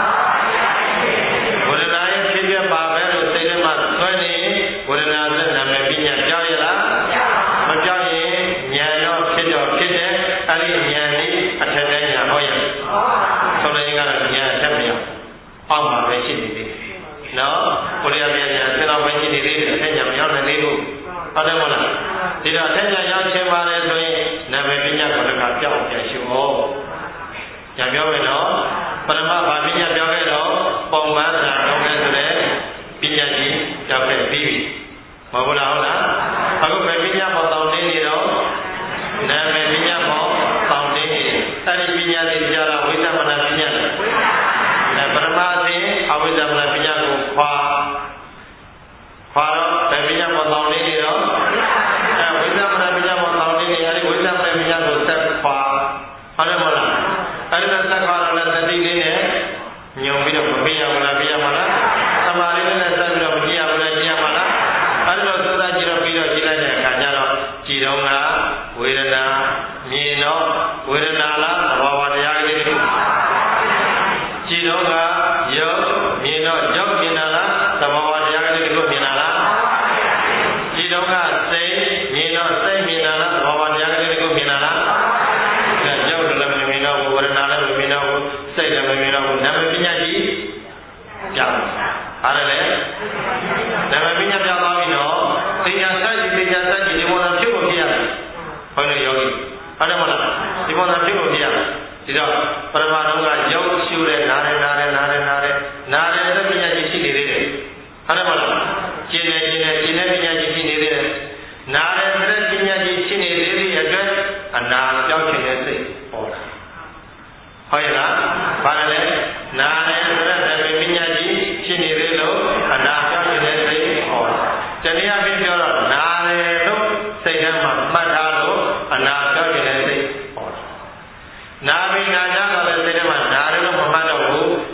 ဝေဒနာရဲ့ဖြစ်ဖြစ်ပါပဲလို့စိတ်ထဲမှာဆွဲနေဝေဒနာနဲ့နာမည်ပညာကြောက်ရလားမကြောက်ရင်ဉာဏ်တော့ဖြစ်တယ်အဲ့ဒီဉာဏ်လေးအထက်တိုင်းဉာဏ်ဟောရဆုံးလည်းကတော့ဉာဏ်အထက်မရအောက်မှာပဲရှိနေသေးတယ်နော်ကိုရီးယားပြည်ညာဆက်တော့ပဲရှိနေသေးတယ်အထက်ဉာဏ်မရောက်နိုင်သေးဘူးဟုတ်တယ်မလားဒီတော့အထက်ဉာဏ်ရောက်ခြင်းပါလေဆိုရင်နာမည်ပညာကိုတခါပြောက်ပြန်ရှိဖို့ညပြောမယ်နော်ပရမဘာပညာပြောခဲ့တော့ပုံမှန်စာတော့ပဲဆိုတဲ့ပညာကြီးကြောက်ခဲ့ပြီးပြီမဟုတ်လားဟုတ်လားအခုပဲပညာပေါ်တောင်းနေနေတော့နာမည်ပညာပေါ်တောင်းနေနေအဲ့ဒီပညာတွေကြားတော့ဝိသမနာပညာလေပရမအစဉ်အဝိသမနာပညာကိုခွာတော့ဗေပညာပေါ်တောင်းနေနေတော့ဝိသမနာပညာပေါ်တောင်းနေနေအဲ့ဒီဝိသမနာပညာကိုဆက်ခွာဟုတ်တယ်မလားအဲ့ဒီဆက်ခွာတော့လည်းတတိလေးနဲ့ညုံပြီးတော့မပြရဘူးလားပြရမှာလားသမာဓိနဲ့ဆက်ပြီးတော့မကြည့်ရဘူးလားကြည့်ရမှာလားအဲ့လိုသုဒ္ဓကြည့်တော့ပြီးတော့ကြည့်လိုက်တဲ့အခါကျတော့ကြည်တော့ကဝေဒနာမြင်တော့ဝေဒနာလားသဘာဝတရားကလေးတွေကြည်တော့ကရုပ်မြင်တော့ရုပ်မြင်တာလားသဘာဝတရားကလေးတွေကိုမြင်တာလားကြည်တော့ကစိတ်မြင်တော့စိတ်မြင်တာလားသဘာဝတရားကလေးတွေကိုမြင်တာလားရုပ်လည်းမမြင်တော့ဝေဒနာလည်းမမြင်တော့စိတ်လည်းမမြင်တော့နာမည်ပညာကြီးကြောက်အားလည်းနာမည်ပညာပြောင်းသွားပြီနော်သိညာစကြည့်ဒီပေါ်မှာဖြစ်ဖို့ဖြစ်ရတယ်ဘုန်းကြီးယောဂီဟုတ်တယ်မလားဒီပေါ်မှာဖြစ်ဖို့ဖြစ်ရတယ်ဒီတော့ပရမတုံးကရုပ်ရှုတဲ့နားတယ်တဲ့ပညာကြီးရှိနေသေးတယ်ဟုတ်တယ်မလားကျင်တဲ့ပညာကြီးရှိနေသေးတယ်နားတယ်တဲ့ပညာကြီးရှိနေသေးတဲ့အတွက်အနာပြောက်ခြင်းတဲ့စိတ်ပေါ်လာဟုတ်ရဲ့လားဘာလဲနားတယ်တဲ့ပညာကြီးရှိနေသေးလို့အနာပြောက်ခြင်းတဲ့စိတ်ပေါ်လာတနည်းအားဖြင့်ပြောတော့နားတယ်လို့စိတ်ထဲမှာမှတ်ထားလို့အနာပြောက်ခြင်းတဲ့စိတ်ပေါ်လာနာပြီးနာကြတော့လည်းစိတ်ထဲမှာနားတယ်လို့မမှတ်တော့ဘူး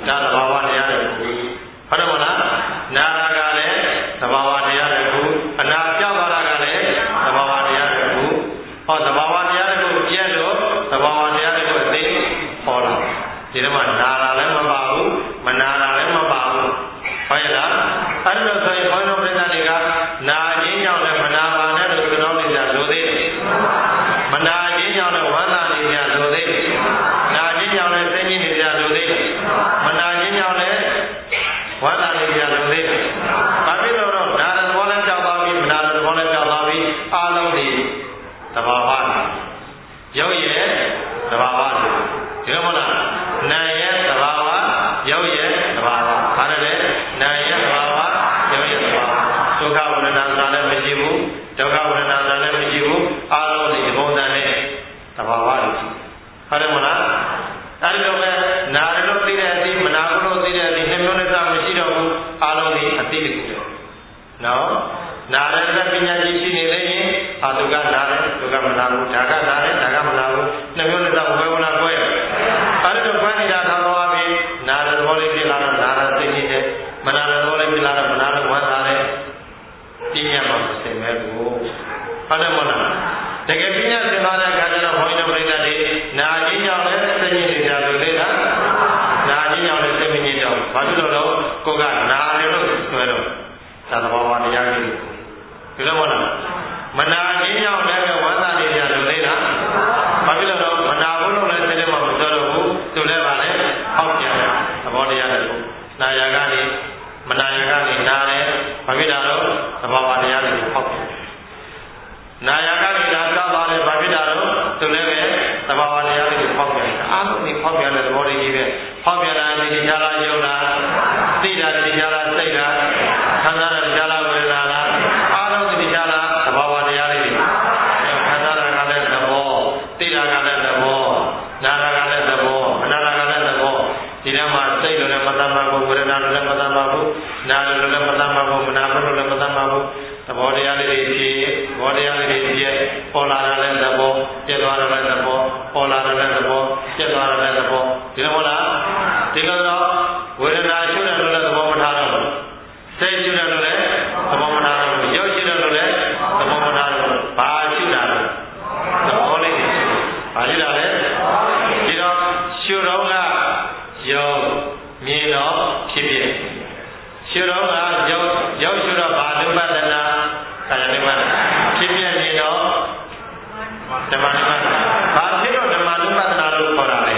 ဒါသဘာဝတရားတွေဟုတ်တယ်မလားနာတာကလည်းသဘာဝတရားတွေဟုတ်အနာပြောက်သွားတာကလည်းသဘာဝတရားတွေဟုတ်ဟောသဘာဝတရားတွေကိုပြည့်လို့သဘာဝတရားတွေကိုအသိဟောလာဒီထဲမှာနာတာလည်းမပါဘူးမနာတာလည်းမပါဘူးဟုတ်ရဲ့လားအဲ့လိုဆိုရင်ဘုန်းတော်ပြိဿတွေကနာခြင်းကြောင့်လည်းမနာပါနဲ့လို့ပြောနေကြလို့သေးတယ်မနာခြင်းကြောင့်လည်းဝမ်းသာနေကြလို့သေးတယ်နာခြင်းကြောင့်လည်းစိတ်ကြီးနေကြလို့သေးတယ်မနာခြင်းကြောင့်လည်းဝမ်းသာနေကြလို့သေးတယ်ဘာဖြစ်လို့တော့နာတဲ့ဘောလည်းကြောက်ပါပြီမနာတဲ့ဘောလည်းကြောက်ပါပြီအားလုံးဒီသဘာဝရုပ်ရဲ့သဘာဝဒီလိုမလားနာရဲ့သဘာဝရုပ်ရဲ့သဘာဝဘာလဲနာရဲ့သဘာဝရုပ်ရဲ့သဘာဝဒုက္ခဝေဒနာဆိုတာလည်းမရှိဘူးဒုက္ခဝေဒနာဆိုတာလည်းမရှိဘူးအားလုံးဒီဘုံတန်နဲ့သဘာဝတွေဟုတ်တယ်မလားအဲဒီလိုပဲနာရလို့သိတဲ့အသိမနာလို့သိတဲ့အသိနှမျိုးနဲ့သာမရှိတော့ဘူးအားလုံးဒီအသိတခုပဲနော်နာရတဲ့ပညာရှိရှိနေလေရင်အာဒုက္ခနာတယ်ဒုက္ခမနာဘူးဒါကနာတယ်ဒါကမနာဘူးနှမျိုးနဲ့သာဘယ်ဝလားကွဲအဲဒီလိုကွဲနေတာသာတော့ပြီနာတဲ့ဘောလေးဖြစ်လာတော့နာတဲ့သိနေတယ်မနာတဲ့ဘောလေးဖြစ်လာတော့မနာတဲ့ဝမ်းသာတယ်ပညာမှာသင်မဲ့ဘူးဟုတ်တယ်မလားတကယ်ပညာသင်လာတဲ့အခါကျတော့ဘုန်းကြီးတို့ပြိဿတွေနာခြင်းကြောင့်လည်းသိနေကြလို့လေလားနာခြင်းကြောင့်လည်းသိနေကြတော့ဘာဖြစ်လို့လဲကိုကနာတယ်လို့ပြောတော့သာသဘာဝတရားကြီးဒီလိုမလားမနာခြင်းကြောင့်လည်းဝမ်းသာနေကြလို့လေလားဘာဖြစ်လို့တော့မနာဘူးလို့လည်းသိတယ်မှမပြောတော့ဘူးသူလည်းပါလေဟောက်ပြန်သဘောတရားတွေကိုနာယာကနေမနာယာကနေနာတယ်ဘာဖြစ်တာတော့သဘာဝတရားတွေဟောက်ပြန်နာယာကနေနာကြောက်သွားတယ်ဘာဖြစ်တာတော့သူလည်းပဲသဘာဝတရားတွေဟောက်ပြန်အားလုံးဒီဟောက်ပြန်တဲ့သဘောတွေကြီးပဲဟောက်ပြန်တာဒီတရားလားယုံလားသိတာဒီတရားလားစိတ်လားခံစားတာဒီတရားလားဝေဒနာလားအားလုံးဒီတရားလားသဘာဝတရားတွေခံစားတာကလည်းသဘောသိတာကလည်းသဘောနာတာကလည်းသဘောမနာတာကလည်းသဘောဒီထဲမှာစိတ်လို့လည်းမတတ်မှဘူးဝေဒနာလို့လည်းမတတ်မှဘူးနာလို့လည်းမတတ်မှဘူးမနာလို့လည်းမတတ်မှဘူးသဘောတရားတွေဖြစ်ဘောတရားတွေဖြစ်ပေါ်လာတာလည်းသဘောပြည့်သွားတာလည်းသဘောပေါ်လာတာလည်းသဘောပြည့်သွားတာလည်းသဘောဒီလိုမလားဒီလိုတော့ဝေဒနာရှုတယ်လို့လည်းသဘောမထားတော့စိတ်ရှုတယ်လို့လည်းသဘောမထားတော့ရုပ်ရှုတယ်လို့လည်းသဘောမထားတော့ဘာရှုတာလဲသဘောလေးဘာရှုတာလဲဒီတော့ရှုတော့ကယုံမြင်တော့ဖြစ်ဖြစ်ရှုတော့ကယုံရှုတော့ဘာနုပဒနာကာယနုပဒနာဖြစ်ဖြစ်နေတော့ဓမ္မနုပဒနာဘာဖြစ်တော့ဓမ္မနုပဒနာလို့ခေါ်တာလဲ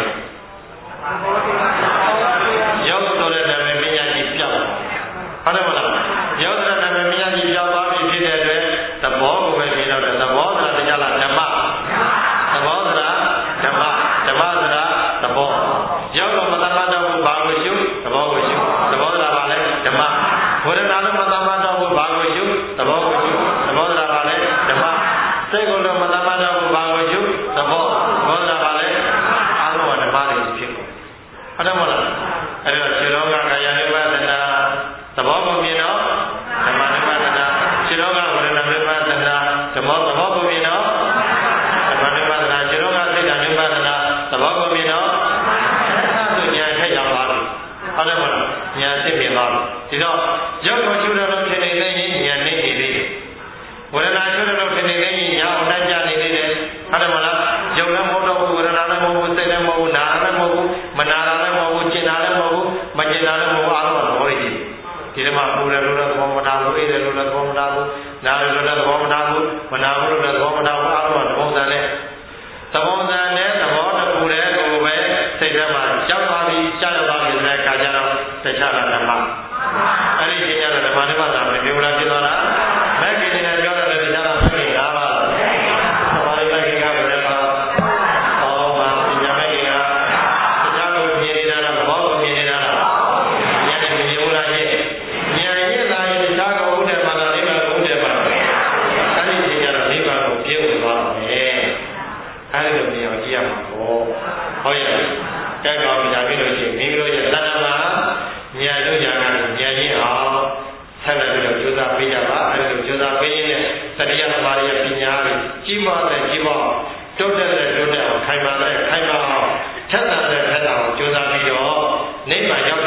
ယုံဆိုတဲ့နာမည်ပညာကြီးပြောက်ဟုတ်တယ်မလားယုံဆိုတဲ့နာမည်ပညာကြီးပြောက်သွားပြီဖြစ်တဲ့အတွက်သဘောကိုပဲမြင်တော့တယ်သဘောဆိုတာတရားလားဓမ္မသဘောဆိုတာဓမ္မဓမ္မဆိုတာသဘောယုံတော့မတတ်တော့ဘူးဘာကိုရှုသဘောကိုရှုသဘောဆိုတာဘာလဲဓမ္မဝေဒနာလို့မတတ်တော့ဘူးဘာကိုရှုသဘောကိုရှုသဘောဆိုတာဘာလဲဓမ္မစိတ်ကိုလည်းမတတ်တော့ဘူးဘာကိုရှုသဘောဆိုတာဘာလဲအားလုံးကဓမ္မတွေဖြစ်ကုန်ဟုတ်တယ်မလားအဲ့တော့ခြေတော်ကကာယ ानु ပဒနာသဘောကိုမြင်တော့ဓမ္မ ानु ပဒနာခြေတော်ကဝေဒနာ ानु ပဒနာသဘောကိုမြင်တော့ဓမ္မ ानु ပဒနာခြေတော်ကစိတ် ानु ပဒနာသဘောကိုမြင်တော့အဲ့ဒါဆိုဉာဏ်ထက်ရောက်သွားပြီဟုတ်တယ်မလားဉာဏ်သိမြင်သွားပြီဒီတော့ရုပ်ကိုရှုတော့ဖြစ်နေတဲ့ဉာဏ်နဲ့နေသေးတယ်ဝေဒနာရှုတော့ဖြစ်နေတဲ့ဉာဏ်ညာအောင်တတ်ကြနေသေးတယ်ဟုတ်တယ်မလားရုပ်လည်းမဟုတ်တော့ဘူးဝေဒနာလည်းမဟုတ်ဘူးစိတ်လည်းမဟုတ်ဘူးနာလည်းမဟုတ်ဘူးမနာလည်းမဟုတ်ဘူးကျင်တာလည်းမဟုတ်ဘူးမကျင်တာလည်းမဟုတ်ဘူးအားလုံးသဘောကြီးဒီထဲမှာပူတယ်လို့လည်းသဘောမထားဘူးအေးတယ်လို့လည်းသဘောမထားဘူးနာတယ်လို့လည်းသဘောမထားဘူးမနာဘူးလို့လည်းသဘောမထားဘူးအားလုံးသဘောတန်တဲ့သဘောတန်တဲ့သဘောတစ်ခုတည်းကိုပဲစိတ်ထဲမှာရောက်သွားပြီးကြားရောက်သွားပြီးတဲ့အခါကျတော့တခြားတာဓမ္မအဲ့ဒီချိန်ကျတော့ဓမ္မနိဗ္ဗာန်မှာပြောလာဖြစ်သွားတာမဲ့ကိနေနဲ့ပြောတယ်တခြားတာမဖြစ်တာပါသဘောလေးပဲကိကပဲပါအော်ပါပညာမဲ့ကိကတခြားကိုမြင်နေတာတော့သဘောကိုမြင်နေတာတော့ဉာဏ်နဲ့မြင်လို့လားရဲ့ဉာဏ်ရည်လာရင်တခြားကိုဥဒ္ဒေပါတာလေးပါဥဒ္ဒေပါအဲ့ဒီချိန်ကျတော့နိဗ္ဗာန်ကိုပြည့်ဝသွားတယ်အဲ့ဒီလိုမြင်အောင်ကြည့်ရမှာပေါ့ဟုတ်ရဲ့တဲ့ကောင်ပြပြီးလို့ရှိရင်မိမိတို့ရဲ့သဏ္ဍာန်မှာဉာဏ်တို့ဉာဏ်ကဉာဏ်ကြီးအောင်ဆက်လက်ပြီးတော့ကြိုးစားပေးကြပါအဲ့ဒီလိုကြိုးစားပေးရင်သတိရသမားရဲ့ပညာတွေကြီးမားတဲ့ကြီးမားတိုးတက်တဲ့တိုးတက်အောင်ခိုင်မာတဲ့ခိုင်မာအောင်ထက်သန်တဲ့ထက်သန်အောင်ကြိုးစားပြီးတော့နိဗ္ဗာန်ရောက်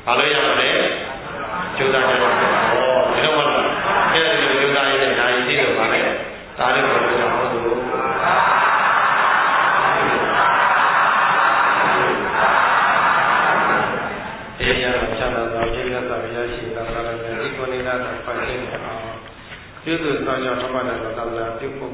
ဘာလို့ရမလဲကျိုးသားကြတော့ဒီတော့မှအဲ့ဒီလိုကျိုးသားရတဲ့ဓာတ်ကြီးတွေပါလေဒါလည်းကိုပြောကြအောင်လို့အေးရချမ်းသာသောကျေးဇူးတော်ရရှိတော်လာတဲ့ဒီကိုနေတာပတ်သိအောင်ပြုစုဆောင်ရထောက်ပံ့တဲ့တော်လာပြုဖို့